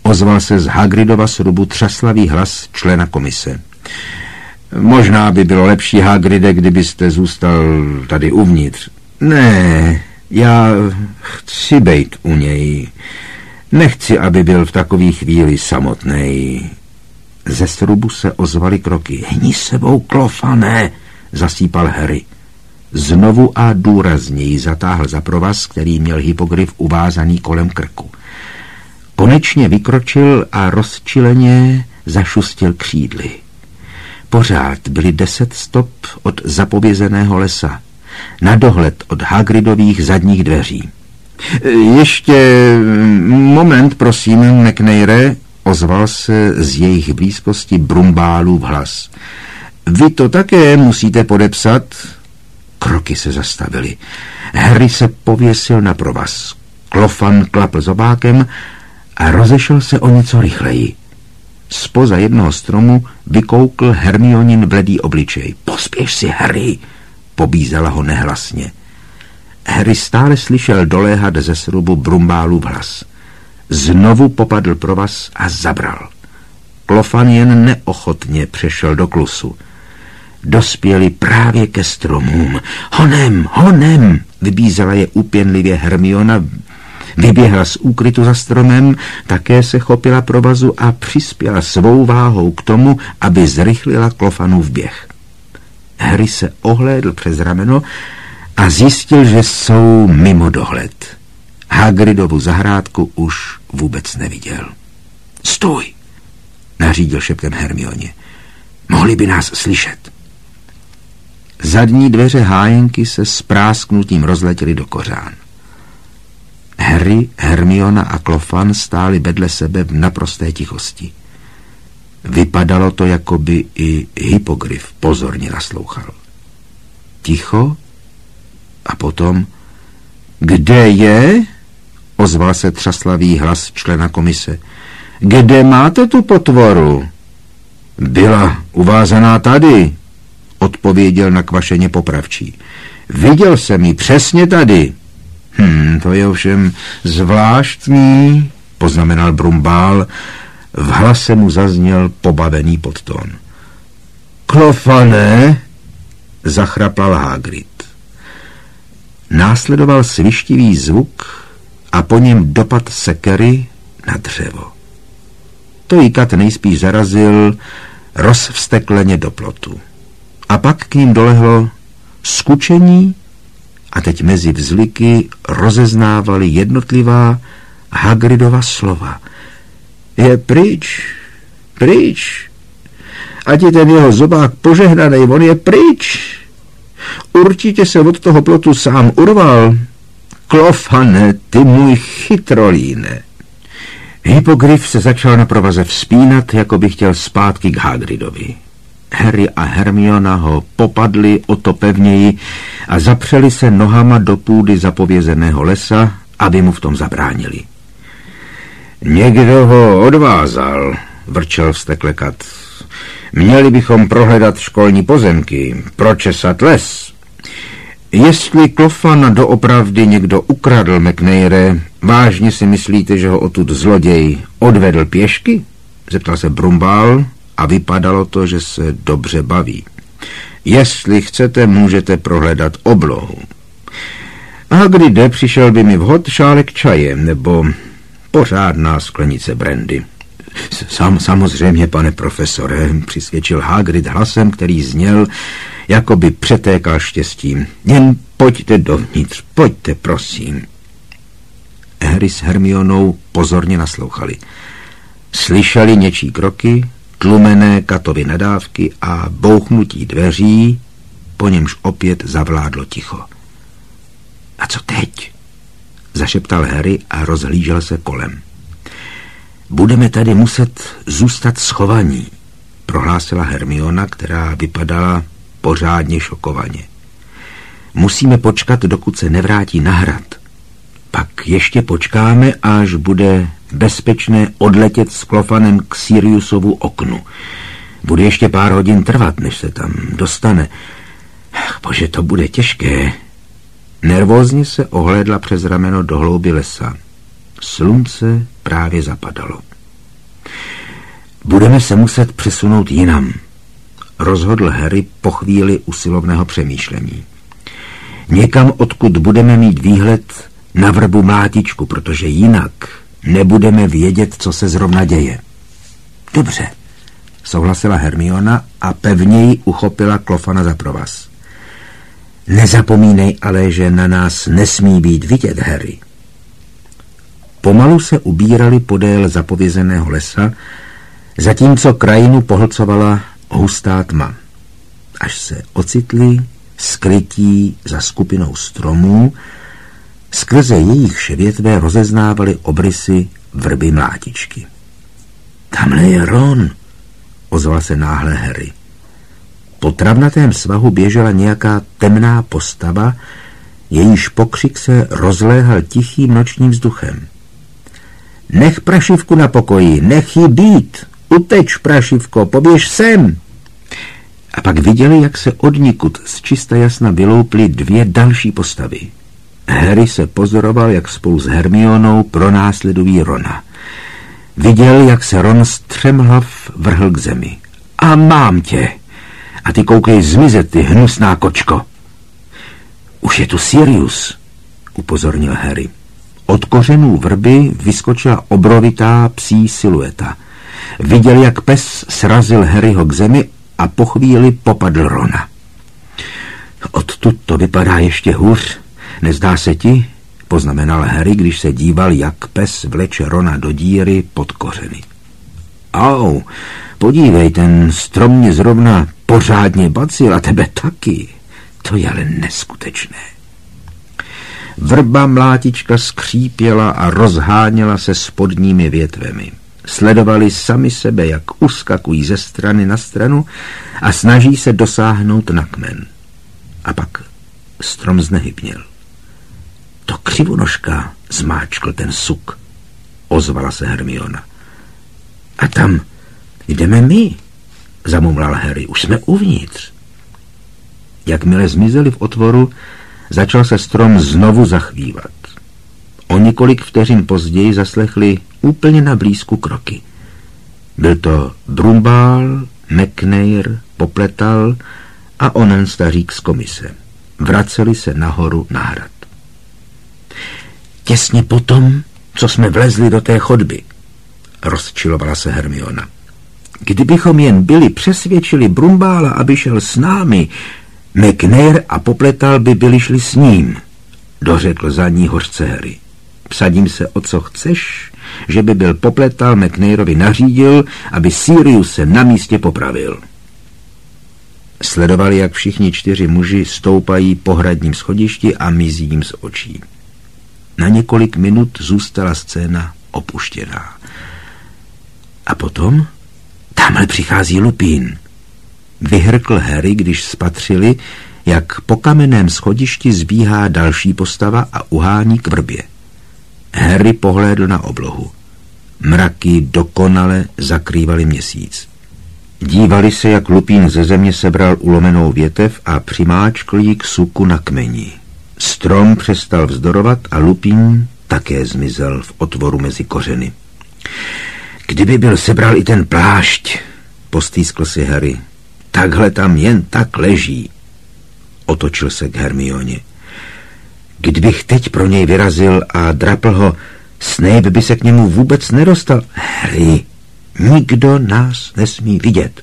Speaker 1: ozval se z Hagridova srubu třaslavý hlas člena komise. Možná by bylo lepší, Hagride, kdybyste zůstal tady uvnitř. Ne, já chci bejt u něj. Nechci, aby byl v takové chvíli samotnej. Ze srubu se ozvaly kroky. Hni sebou, Klofane, zasípal Harry. Znovu a důrazněji zatáhl za provaz, který měl hypogryf uvázaný kolem krku. Konečně vykročil a rozčileně zašustil křídly. Pořád byly 10 stop od zapovězeného lesa, na dohled od Hagridových zadních dveří. Ještě moment, prosím, McNaire, ozval se z jejich blízkosti Brumbálův hlas. Vy to také musíte podepsat? Kroky se zastavily. Harry se pověsil na provaz. Klofan klapl zobákem a rozešel se o něco rychleji. Zpoza jednoho stromu vykoukl Hermionin bledý obličej. Pospěš si, Harry, pobízela ho nehlasně. Harry stále slyšel doléhat ze srubu Brumbálův hlas. Znovu popadl provaz a zabral. Klofan jen neochotně přešel do klusu. Dospěli právě ke stromům. Honem, honem, vybízela je úpěnlivě Hermiona. Vyběhla z úkrytu za stromem, také se chopila provazu a přispěla svou váhou k tomu, aby zrychlila Klofanův běh. Harry se ohlédl přes rameno a zjistil, že jsou mimo dohled. Hagridovu zahrádku už vůbec neviděl. Stůj, nařídil šeptem Hermioně. Mohli by nás slyšet. Zadní dveře hájenky se s prásknutím rozletěly do kořán. Harry, Hermiona a Klofan stáli vedle sebe v naprosté tichosti. Vypadalo to, jako by i hypogryf pozorně naslouchal. Ticho a potom... Kde je? Ozval se třaslavý hlas člena komise. Kde máte tu potvoru? Byla uvázaná tady, odpověděl nakvašeně popravčí. Viděl jsem ji přesně tady. To je ovšem zvláštní, poznamenal Brumbál. V hlase mu zazněl pobavený podtón. Klofane, zachrapal Hagrid. Následoval svištivý zvuk a po něm dopad sekery na dřevo. To jí Kat nejspíš zarazil rozvstekleně do plotu. A pak k ním dolehlo skučení a teď mezi vzliky rozeznávali jednotlivá Hagridova slova. Je pryč, pryč. Ať je ten jeho zobák požehnanej, on je pryč. Určitě se od toho plotu sám urval. Klofane, ty můj chytrolíne. Hypogryf se začal na provaze vzpínat, jako by chtěl zpátky k Hagridovi. Harry a Hermiona ho popadli o to pevněji a zapřeli se nohama do půdy zapovězeného lesa, aby mu v tom zabránili. Někdo ho odvázal, vrčel vztekle Kat. Měli bychom prohledat školní pozemky, pročesat les. Jestli Klofana doopravdy někdo ukradl, McNaire, vážně si myslíte, že ho odtud zloděj odvedl pěšky? Zeptal se Brumbál a vypadalo to, že se dobře baví. Jestli chcete, můžete prohledat oblohu. A kde přišel by mi vhod šálek čaje nebo pořádná sklenice brandy. Samozřejmě, pane profesore, přisvědčil Hagrid hlasem, který zněl, jako by přetékal štěstím. Jen pojďte dovnitř, pojďte, prosím. Harry s Hermionou pozorně naslouchali. Slyšeli něčí kroky, tlumené Katovy nadávky a bouchnutí dveří, po němž opět zavládlo ticho. A co teď? Zašeptal Harry a rozhlížel se kolem. Budeme tady muset zůstat schovaní, prohlásila Hermiona, která vypadala pořádně šokovaně. Musíme počkat, dokud se nevrátí na hrad. Pak ještě počkáme, až bude bezpečné odletět s Klofanem k Siriusovu oknu. Bude ještě pár hodin trvat, než se tam dostane. Bože, to bude těžké. Nervózně se ohlédla přes rameno do hlouby lesa. Slunce právě zapadalo. Budeme se muset přesunout jinam, rozhodl Harry po chvíli usilovného přemýšlení. Někam, odkud budeme mít výhled na vrbu Mlátičku, protože jinak nebudeme vědět, co se zrovna děje. Dobře, souhlasila Hermiona a pevněji uchopila Klofana za provaz. Nezapomínej ale, že na nás nesmí být vidět, Harry. Pomalu se ubírali podél zapovězeného lesa, zatímco krajinu pohlcovala hustá tma, až se ocitli skrytí za skupinou stromů, skrze jejich větve rozeznávali obrysy vrby Mlátičky. Tamhle je Ron, ozval se náhle Harry. Po travnatém svahu běžela nějaká temná postava, jejíž pokřik se rozléhal tichým nočním vzduchem. Nech prašivku na pokoji, nech jí být, uteč, prašivko, poběž sem. A pak viděli, jak se odnikud z čista jasna vylouply dvě další postavy. Harry se pozoroval, jak spolu s Hermionou pronásledují Rona. Viděl, jak se Ron střemhlav vrhl k zemi. A mám tě! A ty koukej zmizet, ty hnusná kočko! Už je tu Sirius, upozornil Harry. Od kořenů vrby vyskočila obrovitá psí silueta. Viděl, jak pes srazil Harryho k zemi a po chvíli popadl Rona. Odtud to vypadá ještě hůř, nezdá se ti? Poznamenal Harry, když se díval, jak pes vleče Rona do díry pod kořeny. Au, podívej, ten strom mě zrovna pořádně bacil a tebe taky. To je ale neskutečné. Vrba Mlátička skřípěla a rozháněla se spodními větvemi. Sledovali sami sebe, jak uskakují ze strany na stranu a snaží se dosáhnout na kmen. A pak strom znehybněl. To Křivonožka, zmáčkl ten suk, ozvala se Hermiona. A tam jdeme my, zamumlal Harry, už jsme uvnitř. Jakmile zmizeli v otvoru, začal se strom znovu zachvívat. O několik vteřin později zaslechli úplně na blízku kroky. Byl to Brumbál, McNair, Popletal a onen stařík z komise. Vraceli se nahoru na hrad. Těsně potom, co jsme vlezli do té chodby, rozčilovala se Hermiona. Kdybychom jen byli přesvědčili Brumbála, aby šel s námi, McNair a Popletal by byli šli s ním, dořekl za ní hořce Harry. Vsadím se, o co chceš, že by byl Popletal McNairovi nařídil, aby Sirius se na místě popravil. Sledovali, jak všichni 4 muži stoupají po hradním schodišti a mizí jim z očí. Na několik minut zůstala scéna opuštěná. A potom tamhle přichází Lupin. Vyhrkl Harry, když spatřili, jak po kamenném schodišti zbíhá další postava a uhání k vrbě. Harry pohlédl na oblohu. Mraky dokonale zakrývaly měsíc. Dívali se, jak Lupín ze země sebral ulomenou větev a přimáčkl ji k suku na kmeni. Strom přestal vzdorovat a Lupín také zmizel v otvoru mezi kořeny. Kdyby byl sebral i ten plášť, postýskl si Harry. Takhle tam jen tak leží. Otočil se k Hermioně. Kdybych teď pro něj vyrazil a drapl ho, Snape by se k němu vůbec nedostal. Harry, nikdo nás nesmí vidět.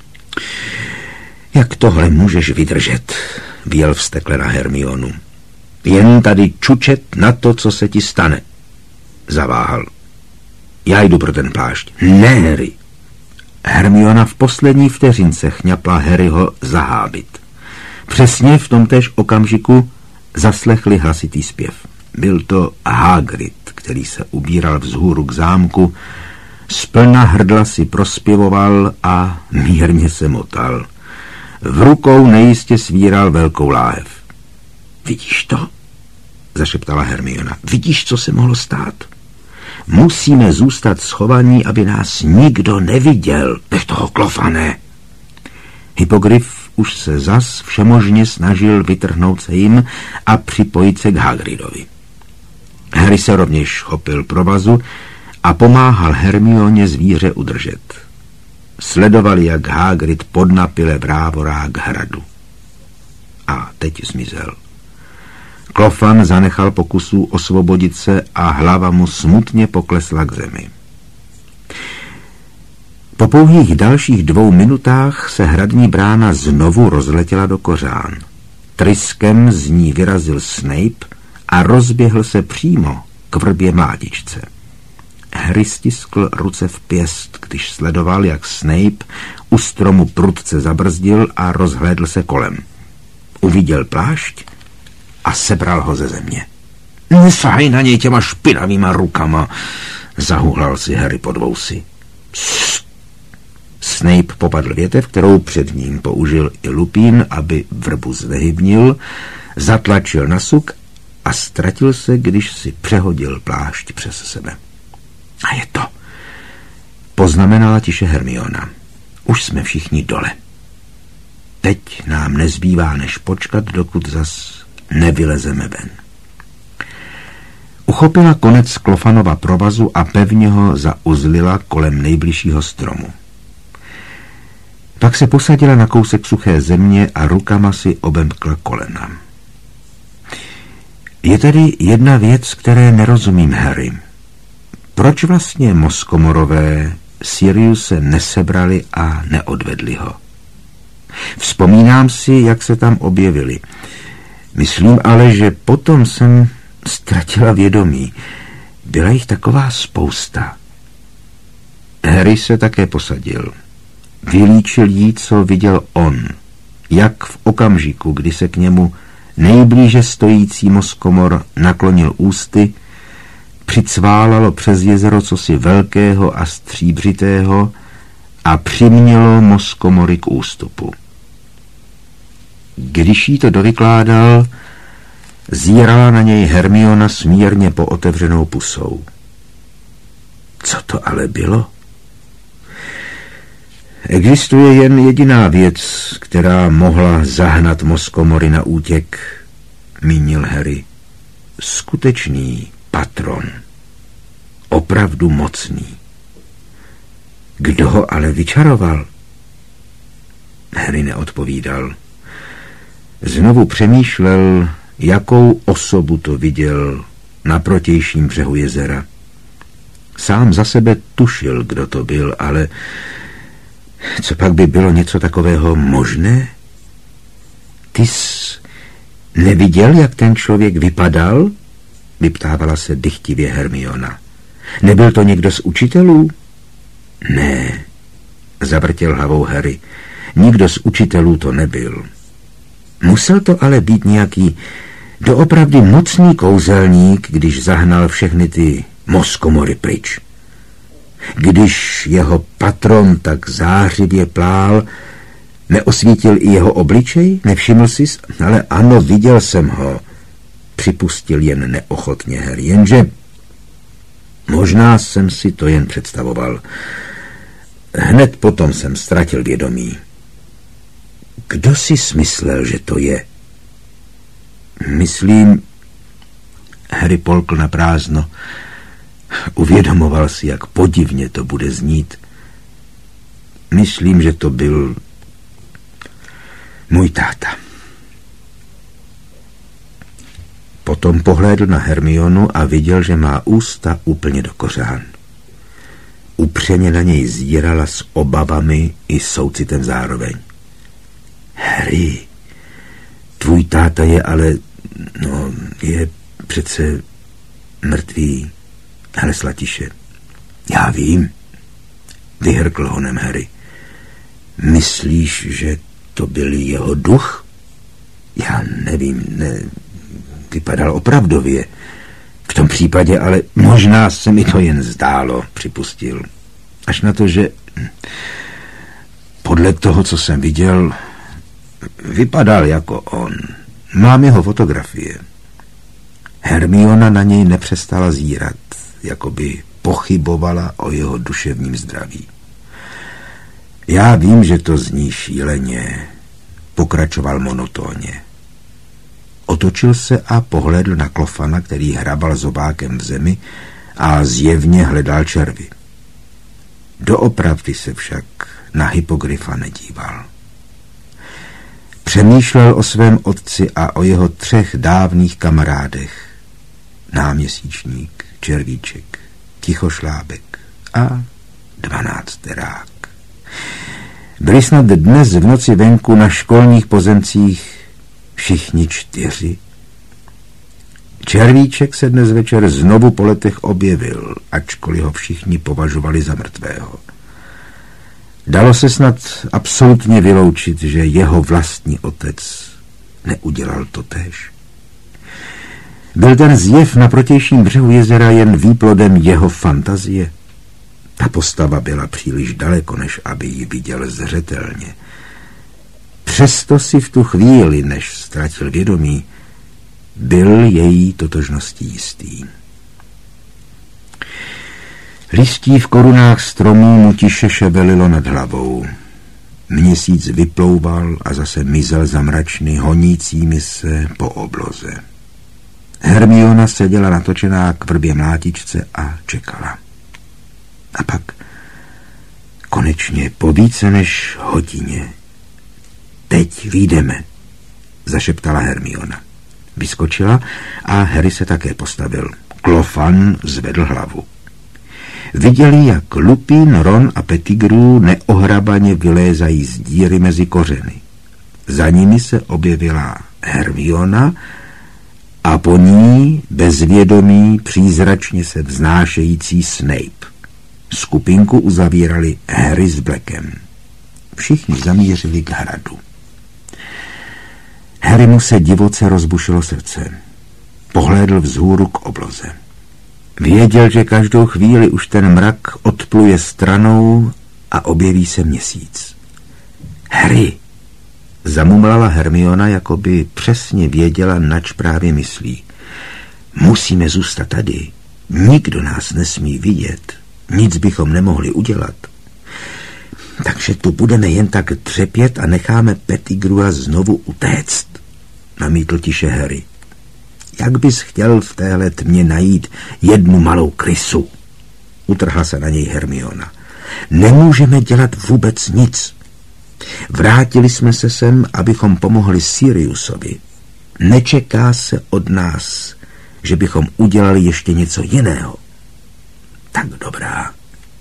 Speaker 1: Jak tohle můžeš vydržet? Věl vztekle na Hermionu. Jen tady čučet na to, co se ti stane. Zaváhal. Já jdu pro ten plášť. Ne, Harry. Hermiona v poslední vteřince chňapla Harryho zahábit. Přesně v tomtéž okamžiku zaslechli hlasitý zpěv. Byl to Hagrid, který se ubíral vzhůru k zámku, splna hrdla si prospěvoval a mírně se motal. V rukou nejistě svíral velkou láhev. Vidíš to? Zašeptala Hermiona. Vidíš, co se mohlo stát? Musíme zůstat schovaní, aby nás nikdo neviděl. Nech toho Klofane. Hypogryf už se zas všemožně snažil vytrhnout se jim a připojit se k Hagridovi. Harry se rovněž chopil provazu a pomáhal Hermioně zvíře udržet. Sledovali, jak Hagrid podnapile vrávorá k hradu. A teď zmizel. Klofan zanechal pokusů osvobodit se a hlava mu smutně poklesla k zemi. Po pouhých dalších 2 minutách se hradní brána znovu rozletěla do kořán. Tryskem z ní vyrazil Snape a rozběhl se přímo k vrbě mládičce. Harry stiskl ruce v pěst, když sledoval, jak Snape u stromu prudce zabrzdil a rozhlédl se kolem. Uviděl plášť a sebral ho ze země. Nesahaj na něj těma špinavýma rukama, zahuhlal si Harry pod vousy. Snape popadl větev, kterou před ním použil i Lupin, aby vrbu znehybnil, zatlačil na suk a ztratil se, když si přehodil plášť přes sebe. A je to, poznamenala tiše Hermiona. Už jsme všichni dole. Teď nám nezbývá, než počkat, dokud zas nevylezeme ven. Uchopila konec Klofanova provazu a pevně ho zauzlila kolem nejbližšího stromu. Pak se posadila na kousek suché země a rukama si obemkla kolena. Je tady jedna věc, které nerozumím, Harry. Proč vlastně Moskomorové Siriuse nesebrali a neodvedli ho? Vzpomínám si, jak se tam objevili. Myslím ale, že potom jsem ztratila vědomí. Byla jich taková spousta. Harry se také posadil. Vylíčil jí, co viděl on, jak v okamžiku, kdy se k němu nejblíže stojící Moskomor naklonil ústy, přicválalo přes jezero cosi velkého a stříbřitého a přimělo Moskomory k ústupu. Když jí to dovykládal, zírala na něj Hermiona smírně pootevřenou pusou. Co to ale bylo? Existuje jen jediná věc, která mohla zahnat Moskomory na útěk, mínil Harry. Skutečný patron. Opravdu mocný. Kdo ho ale vyčaroval? Harry neodpovídal. Znovu přemýšlel, jakou osobu to viděl na protějším břehu jezera. Sám za sebe tušil, kdo to byl, ale co pak by bylo něco takového možné? Ty jsi neviděl, jak ten člověk vypadal? Vyptávala se dychtivě Hermiona. Nebyl to někdo z učitelů? Ne, zavrtěl hlavou Harry. Nikdo z učitelů to nebyl. Musel to ale být nějaký doopravdy mocný kouzelník, když zahnal všechny ty Moskomory pryč. Když jeho patron tak zářivě plál, neosvítil i jeho obličej? Nevšiml jsi? Ale ano, viděl jsem ho, připustil jen neochotně Harry, jenže možná jsem si to jen představoval. Hned potom jsem ztratil vědomí. Kdo si smyslel, že to je? Myslím, Harry polkl na prázdno. Uvědomoval si, jak podivně to bude znít. Myslím, že to byl můj táta. Potom pohlédl na Hermionu a viděl, že má ústa úplně do kořán. Upřeně na něj zírala s obavami i soucitem zároveň. Harry, tvůj táta je ale, je přece mrtvý. Hlesla tiše. Já vím, vyhrkl honem Harry. Myslíš, že to byl jeho duch? Já nevím, vypadal opravdově. V tom případě ale možná se mi to jen zdálo, připustil. Až na to, že podle toho, co jsem viděl, vypadal jako on. Mám jeho fotografie. Hermiona na něj nepřestala zírat, jako by pochybovala o jeho duševním zdraví. Já vím, že to zní šíleně, pokračoval monotónně. Otočil se a pohlédl na Klofana, který hrabal zobákem v zemi a zjevně hledal červy. Doopravdy se však na Hypogryfa nedíval. Přemýšlel o svém otci a o jeho 3 dávných kamarádech. Náměsíčník, Červíček, Tichošlábek a 12terák. Byli snad dnes v noci venku na školních pozemcích všichni 4. Červíček se dnes večer znovu po letech objevil, ačkoliv ho všichni považovali za mrtvého. Dalo se snad absolutně vyloučit, že jeho vlastní otec neudělal totéž. Byl ten zjev na protějším břehu jezera jen výplodem jeho fantazie? Ta postava byla příliš daleko, než aby ji viděl zřetelně. Přesto si v tu chvíli, než ztratil vědomí, byl její totožností jistý. Listí v korunách stromů mu tiše šebelilo nad hlavou. Měsíc vyplouval a zase mizel za mračny honícími se po obloze. Hermiona seděla natočená k vrbě mlátičce a čekala. A pak konečně po více než hodině. Teď vyjdeme, zašeptala Hermiona. Vyskočila a Harry se také postavil. Klofan zvedl hlavu. Viděli, jak Lupin, Ron a Pettigrew neohrabaně vylézají z díry mezi kořeny. Za nimi se objevila Hermiona a po ní bezvědomý, přízračně se vznášející Snape. Skupinku uzavírali Harry s Blackem. Všichni zamířili k hradu. Harrymu se divoce rozbušilo srdce. Pohlédl vzhůru k obloze. Věděl, že každou chvíli už ten mrak odpluje stranou a objeví se měsíc. Harry, zamumlala Hermiona, jako by přesně věděla, nač právě myslí. Musíme zůstat tady. Nikdo nás nesmí vidět. Nic bychom nemohli udělat. Takže tu budeme jen tak třepět a necháme Pettigrewa znovu utéct, namítl tiše Harry. Jak bys chtěl v téhle tmě najít jednu malou krysu? Utrhla se na něj Hermiona. Nemůžeme dělat vůbec nic. Vrátili jsme se sem, abychom pomohli Siriusovi. Nečeká se od nás, že bychom udělali ještě něco jiného. Tak dobrá.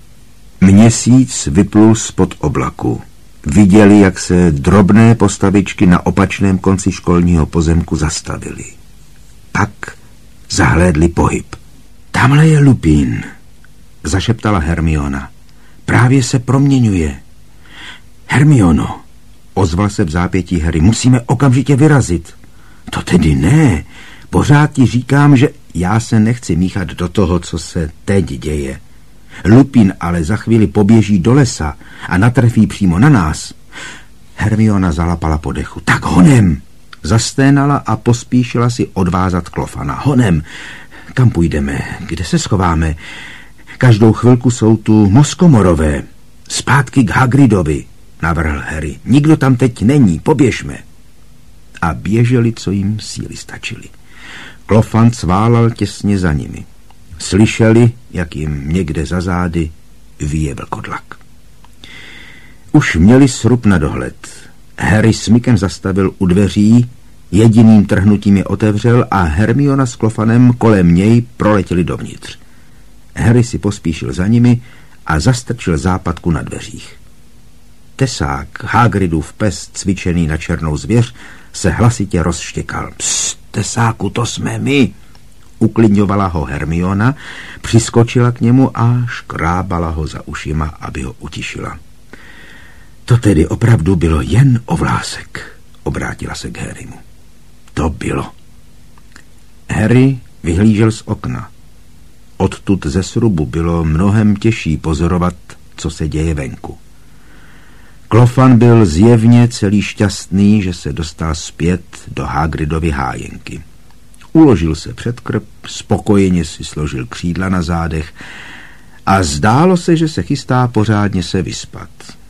Speaker 1: Měsíc vyplul spod oblaku. Viděli, jak se drobné postavičky na opačném konci školního pozemku zastavily. Pak zahlédli pohyb. Tamhle je Lupin, zašeptala Hermiona. Právě se proměňuje. Hermiono, ozval se v zápětí Harry, musíme okamžitě vyrazit. To tedy ne, pořád ti říkám, že já se nechci míchat do toho, co se teď děje. Lupin ale za chvíli poběží do lesa a natrefí přímo na nás. Hermiona zalapala po dechu. Tak honem! Zasténala a pospíšila si odvázat Klofana. Honem! Kam půjdeme? Kde se schováme? Každou chvilku jsou tu moskomorové. Zpátky k Hagridovi, navrhl Harry. Nikdo tam teď není, poběžme. A běželi, co jim síly stačily. Klofan cválal těsně za nimi. Slyšeli, jak jim někde za zády vyje vlkodlak. Už měli srub na dohled. Harry smykem zastavil u dveří, jediným trhnutím je otevřel a Hermiona s Klofanem kolem něj proletěli dovnitř. Harry si pospíšil za nimi a zastrčil západku na dveřích. Tesák, Hagridův pes cvičený na černou zvěř, se hlasitě rozštěkal. Psst, Tesáku, to jsme my, uklidňovala ho Hermiona, přiskočila k němu a škrábala ho za ušima, aby ho utišila. To tedy opravdu bylo jen o vlásek, obrátila se k Harrymu. To bylo. Harry vyhlížel z okna. Odtud ze srubu bylo mnohem těžší pozorovat, co se děje venku. Klofan byl zjevně celý šťastný, že se dostal zpět do Hagridovy hájenky. Uložil se před krb, spokojeně si složil křídla na zádech a zdálo se, že se chystá pořádně se vyspat.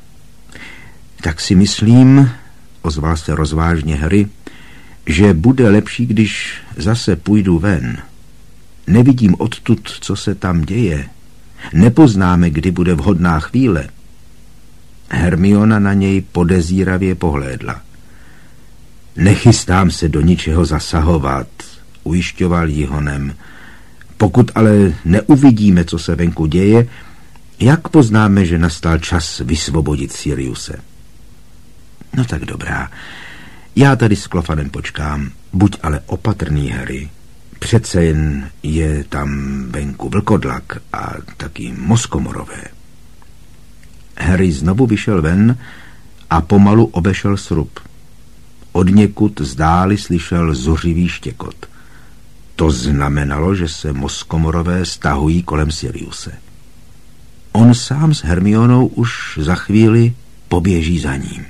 Speaker 1: Tak si myslím, ozval se rozvážně Harry, že bude lepší, když zase půjdu ven. Nevidím odtud, co se tam děje. Nepoznáme, kdy bude vhodná chvíle. Hermiona na něj podezíravě pohlédla. Nechystám se do ničeho zasahovat, ujišťoval ji honem. Pokud ale neuvidíme, co se venku děje, jak poznáme, že nastal čas vysvobodit Siriuse? No tak dobrá, já tady s klofanem počkám, buď ale opatrný, Harry. Přece jen je tam venku vlkodlak a taky moskomorové. Harry znovu vyšel ven a pomalu obešel srub. Odněkud zdáli slyšel zuřivý štěkot. To znamenalo, že se moskomorové stahují kolem Siriuse. On sám s Hermionou už za chvíli poběží za ním.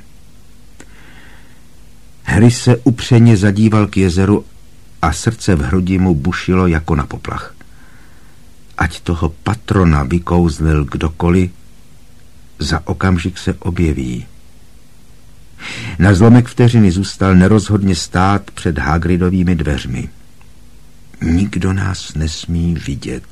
Speaker 1: Harry se upřeně zadíval k jezeru a srdce v hrudi mu bušilo jako na poplach. Ať toho patrona vykouzlil kdokoliv, za okamžik se objeví. Na zlomek vteřiny zůstal nerozhodně stát před Hagridovými dveřmi. Nikdo nás nesmí vidět.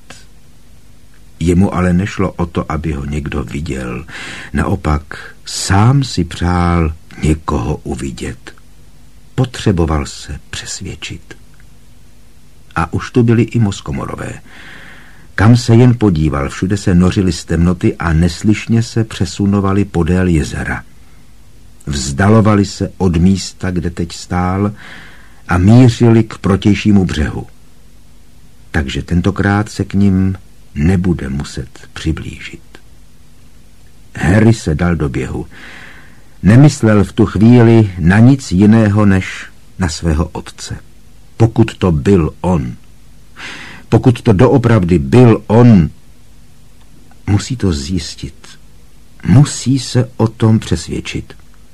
Speaker 1: Jemu ale nešlo o to, aby ho někdo viděl. Naopak, sám si přál někoho uvidět. Potřeboval se přesvědčit. A už tu byli i moskomorové. Kam se jen podíval, všude se nořili z temnoty a neslyšně se přesunovali podél jezera. Vzdalovali se od místa, kde teď stál, a mířili k protějšímu břehu. Takže tentokrát se k nim nebude muset přiblížit. Harry se dal do běhu. Nemyslel v tu chvíli na nic jiného než na svého otce. Pokud to byl on, pokud to doopravdy byl on, musí to zjistit. Musí se o tom přesvědčit.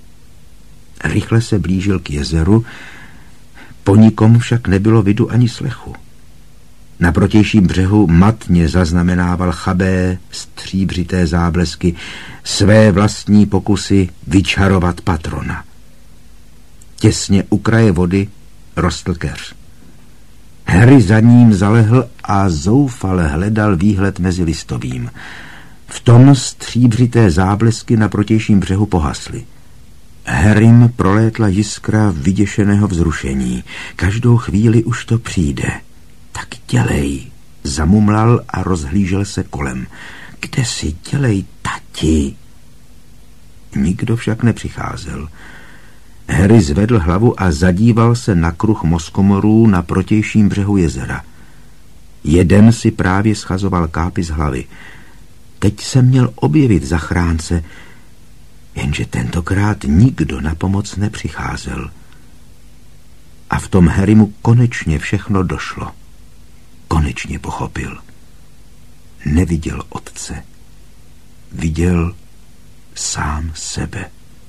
Speaker 1: Rychle se blížil k jezeru, po nikom však nebylo vidu ani slechu. Na protějším břehu matně zaznamenával chabé, stříbřité záblesky, své vlastní pokusy vyčarovat patrona. Těsně u kraje vody rostl keř. Harry za ním zalehl a zoufale hledal výhled mezi listovým. V tom stříbřité záblesky na protějším břehu pohasly. Harrym prolétla jiskra vyděšeného vzrušení. Každou chvíli už to přijde. Tak dělej, zamumlal a rozhlížel se kolem. Kde si dělej, tati? Nikdo však nepřicházel. Harry zvedl hlavu a zadíval se na kruh moskomorů na protějším břehu jezera. Jeden si právě schazoval kápy z hlavy. Teď se měl objevit zachránce, jenže tentokrát nikdo na pomoc nepřicházel. A v tom Harrymu konečně všechno došlo. Konečně pochopil. Neviděl otce. Viděl sám sebe.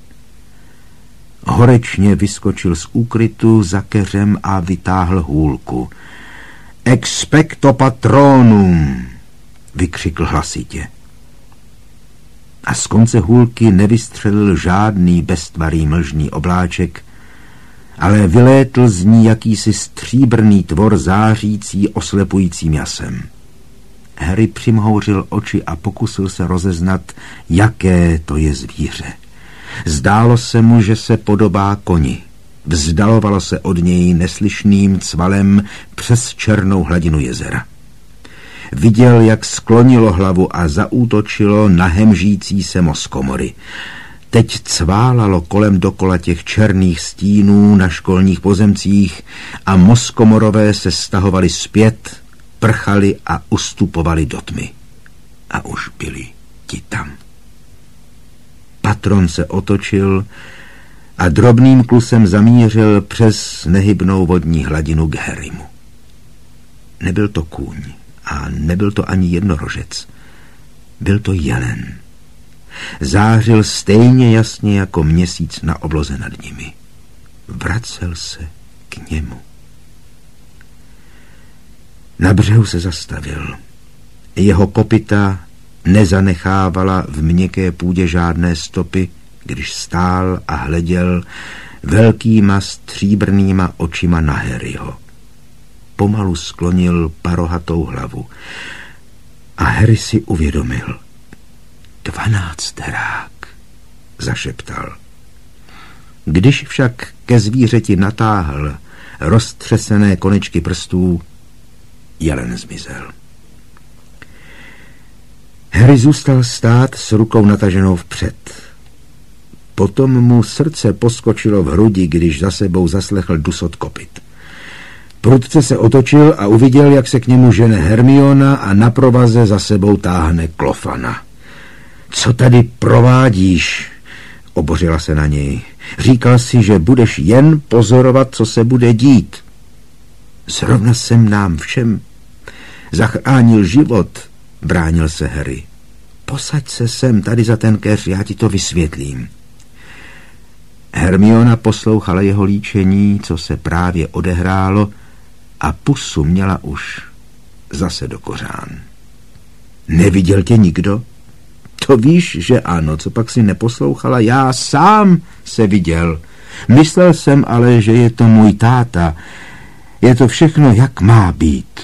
Speaker 1: Horečně vyskočil z úkrytu za keřem a vytáhl hůlku. Expecto patronum, vykřikl hlasitě. A z konce hůlky nevystřelil žádný beztvarý mlžný obláček, ale vylétl z ní jakýsi stříbrný tvor zářící oslepujícím jasem. Harry přimhouřil oči a pokusil se rozeznat, jaké to je zvíře. Zdálo se mu, že se podobá koni. Vzdalovalo se od něj neslyšným cvalem přes černou hladinu jezera. Viděl, jak sklonilo hlavu a zaútočilo na hemžící se moskomory. Teď cválalo kolem dokola těch černých stínů na školních pozemcích a moskomorové se stahovali zpět, prchali a ustupovali do tmy. A už byli ti tam. Patron se otočil a drobným klusem zamířil přes nehybnou vodní hladinu k Harrymu. Nebyl to kůň a nebyl to ani jednorožec. Byl to jelen. Zářil stejně jasně jako měsíc na obloze nad nimi. Vracel se k němu. Na břehu se zastavil. Jeho kopyta nezanechávala v měkké půdě žádné stopy, když stál a hleděl velkýma stříbrnýma očima na Harryho. pomalu sklonil parohatou hlavu. A Harry si uvědomil. 12. zašeptal. Když však ke zvířeti natáhl roztřesené konečky prstů, jelen zmizel. Harry zůstal stát s rukou nataženou vpřed. Potom mu srdce poskočilo v hrudi, když za sebou zaslechl dusot kopyt. Prudce se otočil a uviděl, jak se k němu žene Hermiona a na provaze za sebou táhne Klofana. Co tady provádíš? Obořila se na něj. Říkal si, že budeš jen pozorovat, co se bude dít. Zrovna jsem nám všem zachránil život, bránil se Harry. Posaď se sem tady za ten keř, já ti to vysvětlím. Hermiona poslouchala jeho líčení, co se právě odehrálo, a pusu měla už zase do kořán. Neviděl tě nikdo? To víš, že ano, co pak si neposlouchala? Já sám se viděl. Myslel jsem ale, že je to můj táta. Je to všechno, jak má být.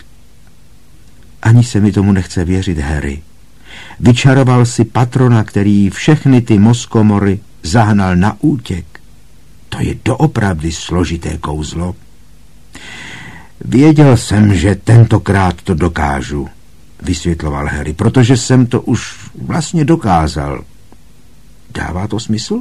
Speaker 1: Ani se mi tomu nechce věřit, Harry. Vyčaroval si patrona, který všechny ty mozkomory zahnal na útěk. To je doopravdy složité kouzlo. Věděl jsem, že tentokrát to dokážu, vysvětloval Harry, protože jsem to už vlastně dokázal. Dává to smysl?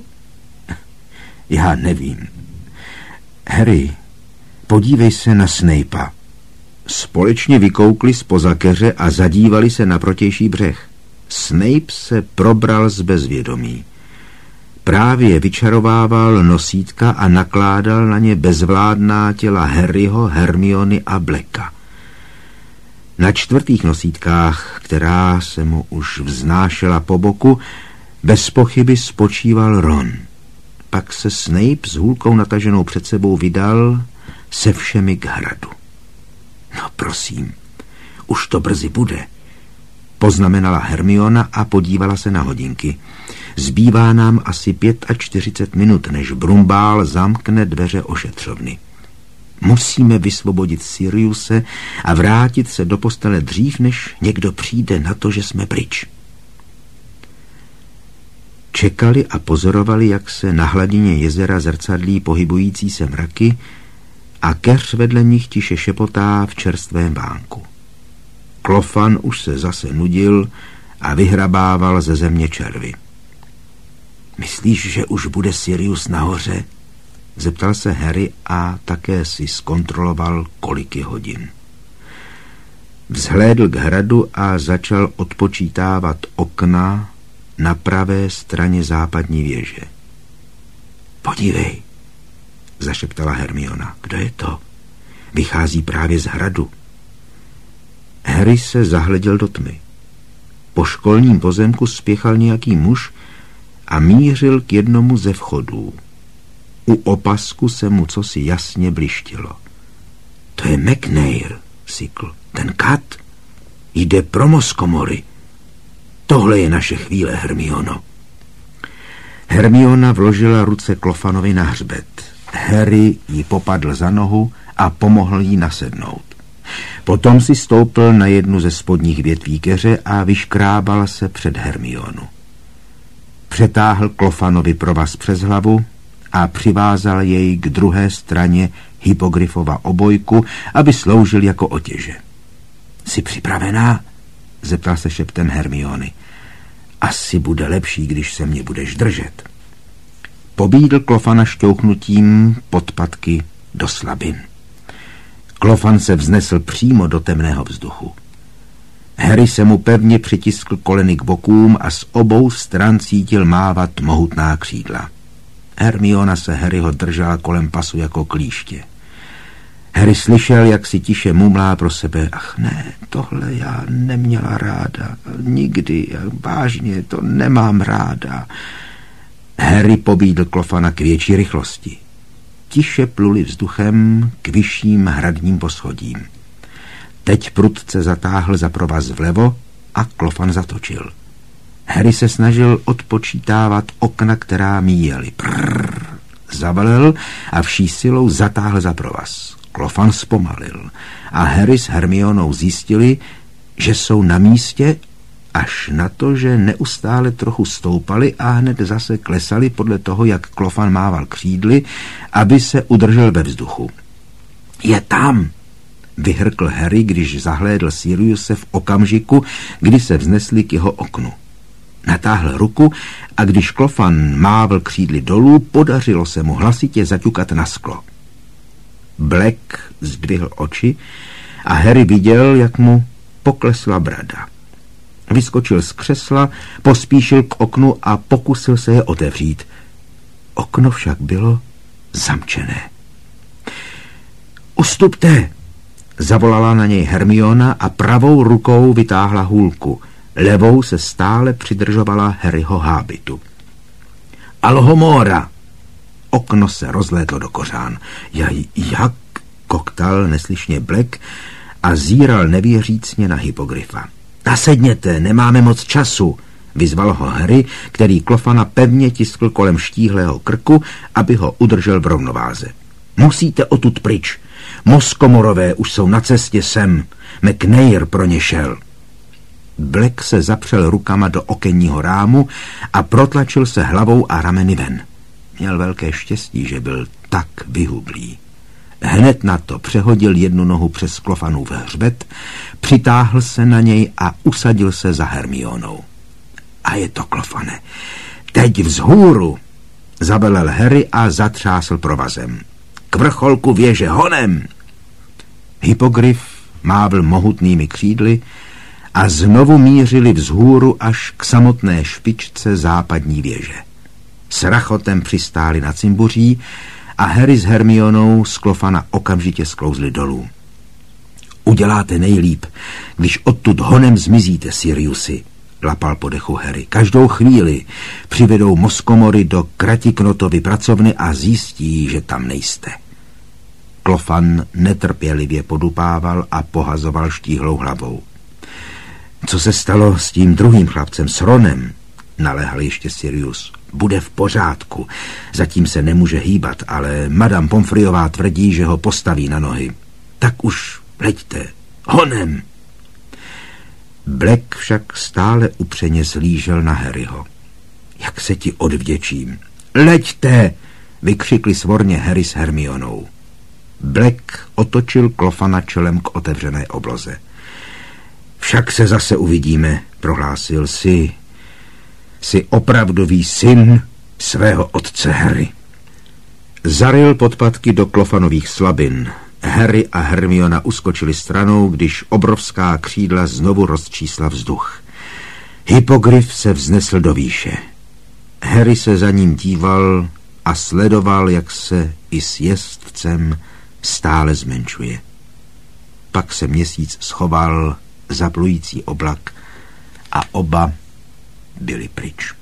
Speaker 1: Já nevím. Harry, podívej se na Snape'a. Společně vykoukli zpoza keře a zadívali se na protější břeh. Snape se probral z bezvědomí. Právě vyčarovával nosítka a nakládal na ně bezvládná těla Harryho, Hermiony a Blacka. Na 4. nosítkách, která se mu už vznášela po boku, bez pochyby spočíval Ron. Pak se Snape s hůlkou nataženou před sebou vydal se všemi k hradu. No prosím, už to brzy bude, poznamenala Hermiona a podívala se na hodinky. Zbývá nám asi 45 minut, než Brumbál zamkne dveře ošetřovny. Musíme vysvobodit Siriuse a vrátit se do postele dřív, než někdo přijde na to, že jsme pryč. Čekali a pozorovali, jak se na hladině jezera zrcadlí pohybující se mraky a keř vedle nich tiše šepotá v čerstvém vánku. Klofan už se zase nudil a vyhrabával ze země červy. Myslíš, že už bude Sirius nahoře? Zeptal se Harry a také si zkontroloval, kolik je hodin. Vzhlédl k hradu a začal odpočítávat okna na pravé straně západní věže. Podívej, zašeptala Hermiona. Kdo je to? Vychází právě z hradu. Harry se zahleděl do tmy. Po školním pozemku spěchal nějaký muž a mířil k jednomu ze vchodů. U opasku se mu cosi jasně blištilo. To je McNair, sykl. Ten kat jde pro mozkomory. Tohle je naše chvíle, Hermiono. Hermiona vložila ruce Klofanovi na hřbet. Harry ji popadl za nohu a pomohl jí nasednout. Potom si stoupl na jednu ze spodních větví keře a vyškrábal se před Hermionu. Přetáhl Klofanovi provaz přes hlavu a přivázal jej k druhé straně Hypogryfova obojku, aby sloužil jako otěže. Jsi připravená? Zeptal se šeptem Hermiony. Asi bude lepší, když se mě budeš držet. Pobídl Klofana šťouchnutím podpatky do slabin. Klofan se vznesl přímo do temného vzduchu. Harry se mu pevně přitiskl koleny k bokům a z obou stran cítil mávat mohutná křídla. Hermiona se Harryho držela kolem pasu jako klíště. Harry slyšel, jak si tiše mumlá pro sebe. Ach ne, tohle já neměla ráda. Nikdy, vážně, to nemám ráda. Harry pobídl Klofana k větší rychlosti. Tiše pluli vzduchem k vyšším hradním poschodím. Teď prudce zatáhl za provaz vlevo a Klofan zatočil. Harry se snažil odpočítávat okna, která míjeli. Zavalil a vší silou zatáhl za provaz. Klofan zpomalil a Harry s Hermionou zjistili, že jsou na místě, až na to, že neustále trochu stoupali a hned zase klesali podle toho, jak Klofan mával křídly, aby se udržel ve vzduchu. Je tam, vyhrkl Harry, když zahlédl Siriuse v okamžiku, kdy se vznesli k jeho oknu. Natáhl ruku a když Klofan mával křídly dolů, podařilo se mu hlasitě zaťukat na sklo. Black zdvihl oči a Harry viděl, jak mu poklesla brada. Vyskočil z křesla, pospíšil k oknu a pokusil se je otevřít. Okno však bylo zamčené. Ustupte, zavolala na něj Hermiona a pravou rukou vytáhla hůlku. Levou se stále přidržovala Harryho hábitu. Alohomora! Okno se rozlétlo do kořán. Jak? Koktal neslyšně Black a zíral nevěřícně na Hypogryfa. Nasedněte, nemáme moc času, vyzval ho Harry, který Klofana pevně tiskl kolem štíhlého krku, aby ho udržel v rovnováze. Musíte odtud pryč. Moskomorové už jsou na cestě sem. McNair pro ně šel. Black se zapřel rukama do okenního rámu a protlačil se hlavou a rameny ven. Měl velké štěstí, že byl tak vyhublý. Hned na to přehodil jednu nohu přes Klofanův hřbet, přitáhl se na něj a usadil se za Hermionou. A je to, Klofane, teď vzhůru, zavelel Harry a zatřásl provazem. K vrcholku věže, honem! Hypogryf mávl mohutnými křídly a znovu mířili vzhůru až k samotné špičce západní věže. S rachotem přistáli na cimbuří a Harry s Hermionou z Klofana okamžitě sklouzli dolů. Uděláte nejlíp, když odtud honem zmizíte, Siriusi, lapal po dechu Harry. Každou chvíli přivedou Moskomory do Kratiknotovy pracovny a zjistí, že tam nejste. Klofan netrpělivě podupával a pohazoval štíhlou hlavou. Co se stalo s tím druhým chlapcem, s Ronem? Naléhal ještě Sirius. Bude v pořádku. Zatím se nemůže hýbat, ale madame Pomfreyová tvrdí, že ho postaví na nohy. Tak už leďte. Honem! Black však stále upřeně zhlížel na Harryho. Jak se ti odvděčím. Leďte! Vykřikli svorně Harry s Hermionou. Black otočil Klofana čelem k otevřené obloze. Však se zase uvidíme, prohlásil si opravdový syn svého otce Harry. Zaryl podpatky do Klofanových slabin. Harry a Hermiona uskočili stranou, když obrovská křídla znovu rozčísla vzduch. Hypogryf se vznesl do výše. Harry se za ním díval a sledoval, jak se i s jezdcem stále zmenšuje. Pak se měsíc schoval za plující oblak a oba byli pryč.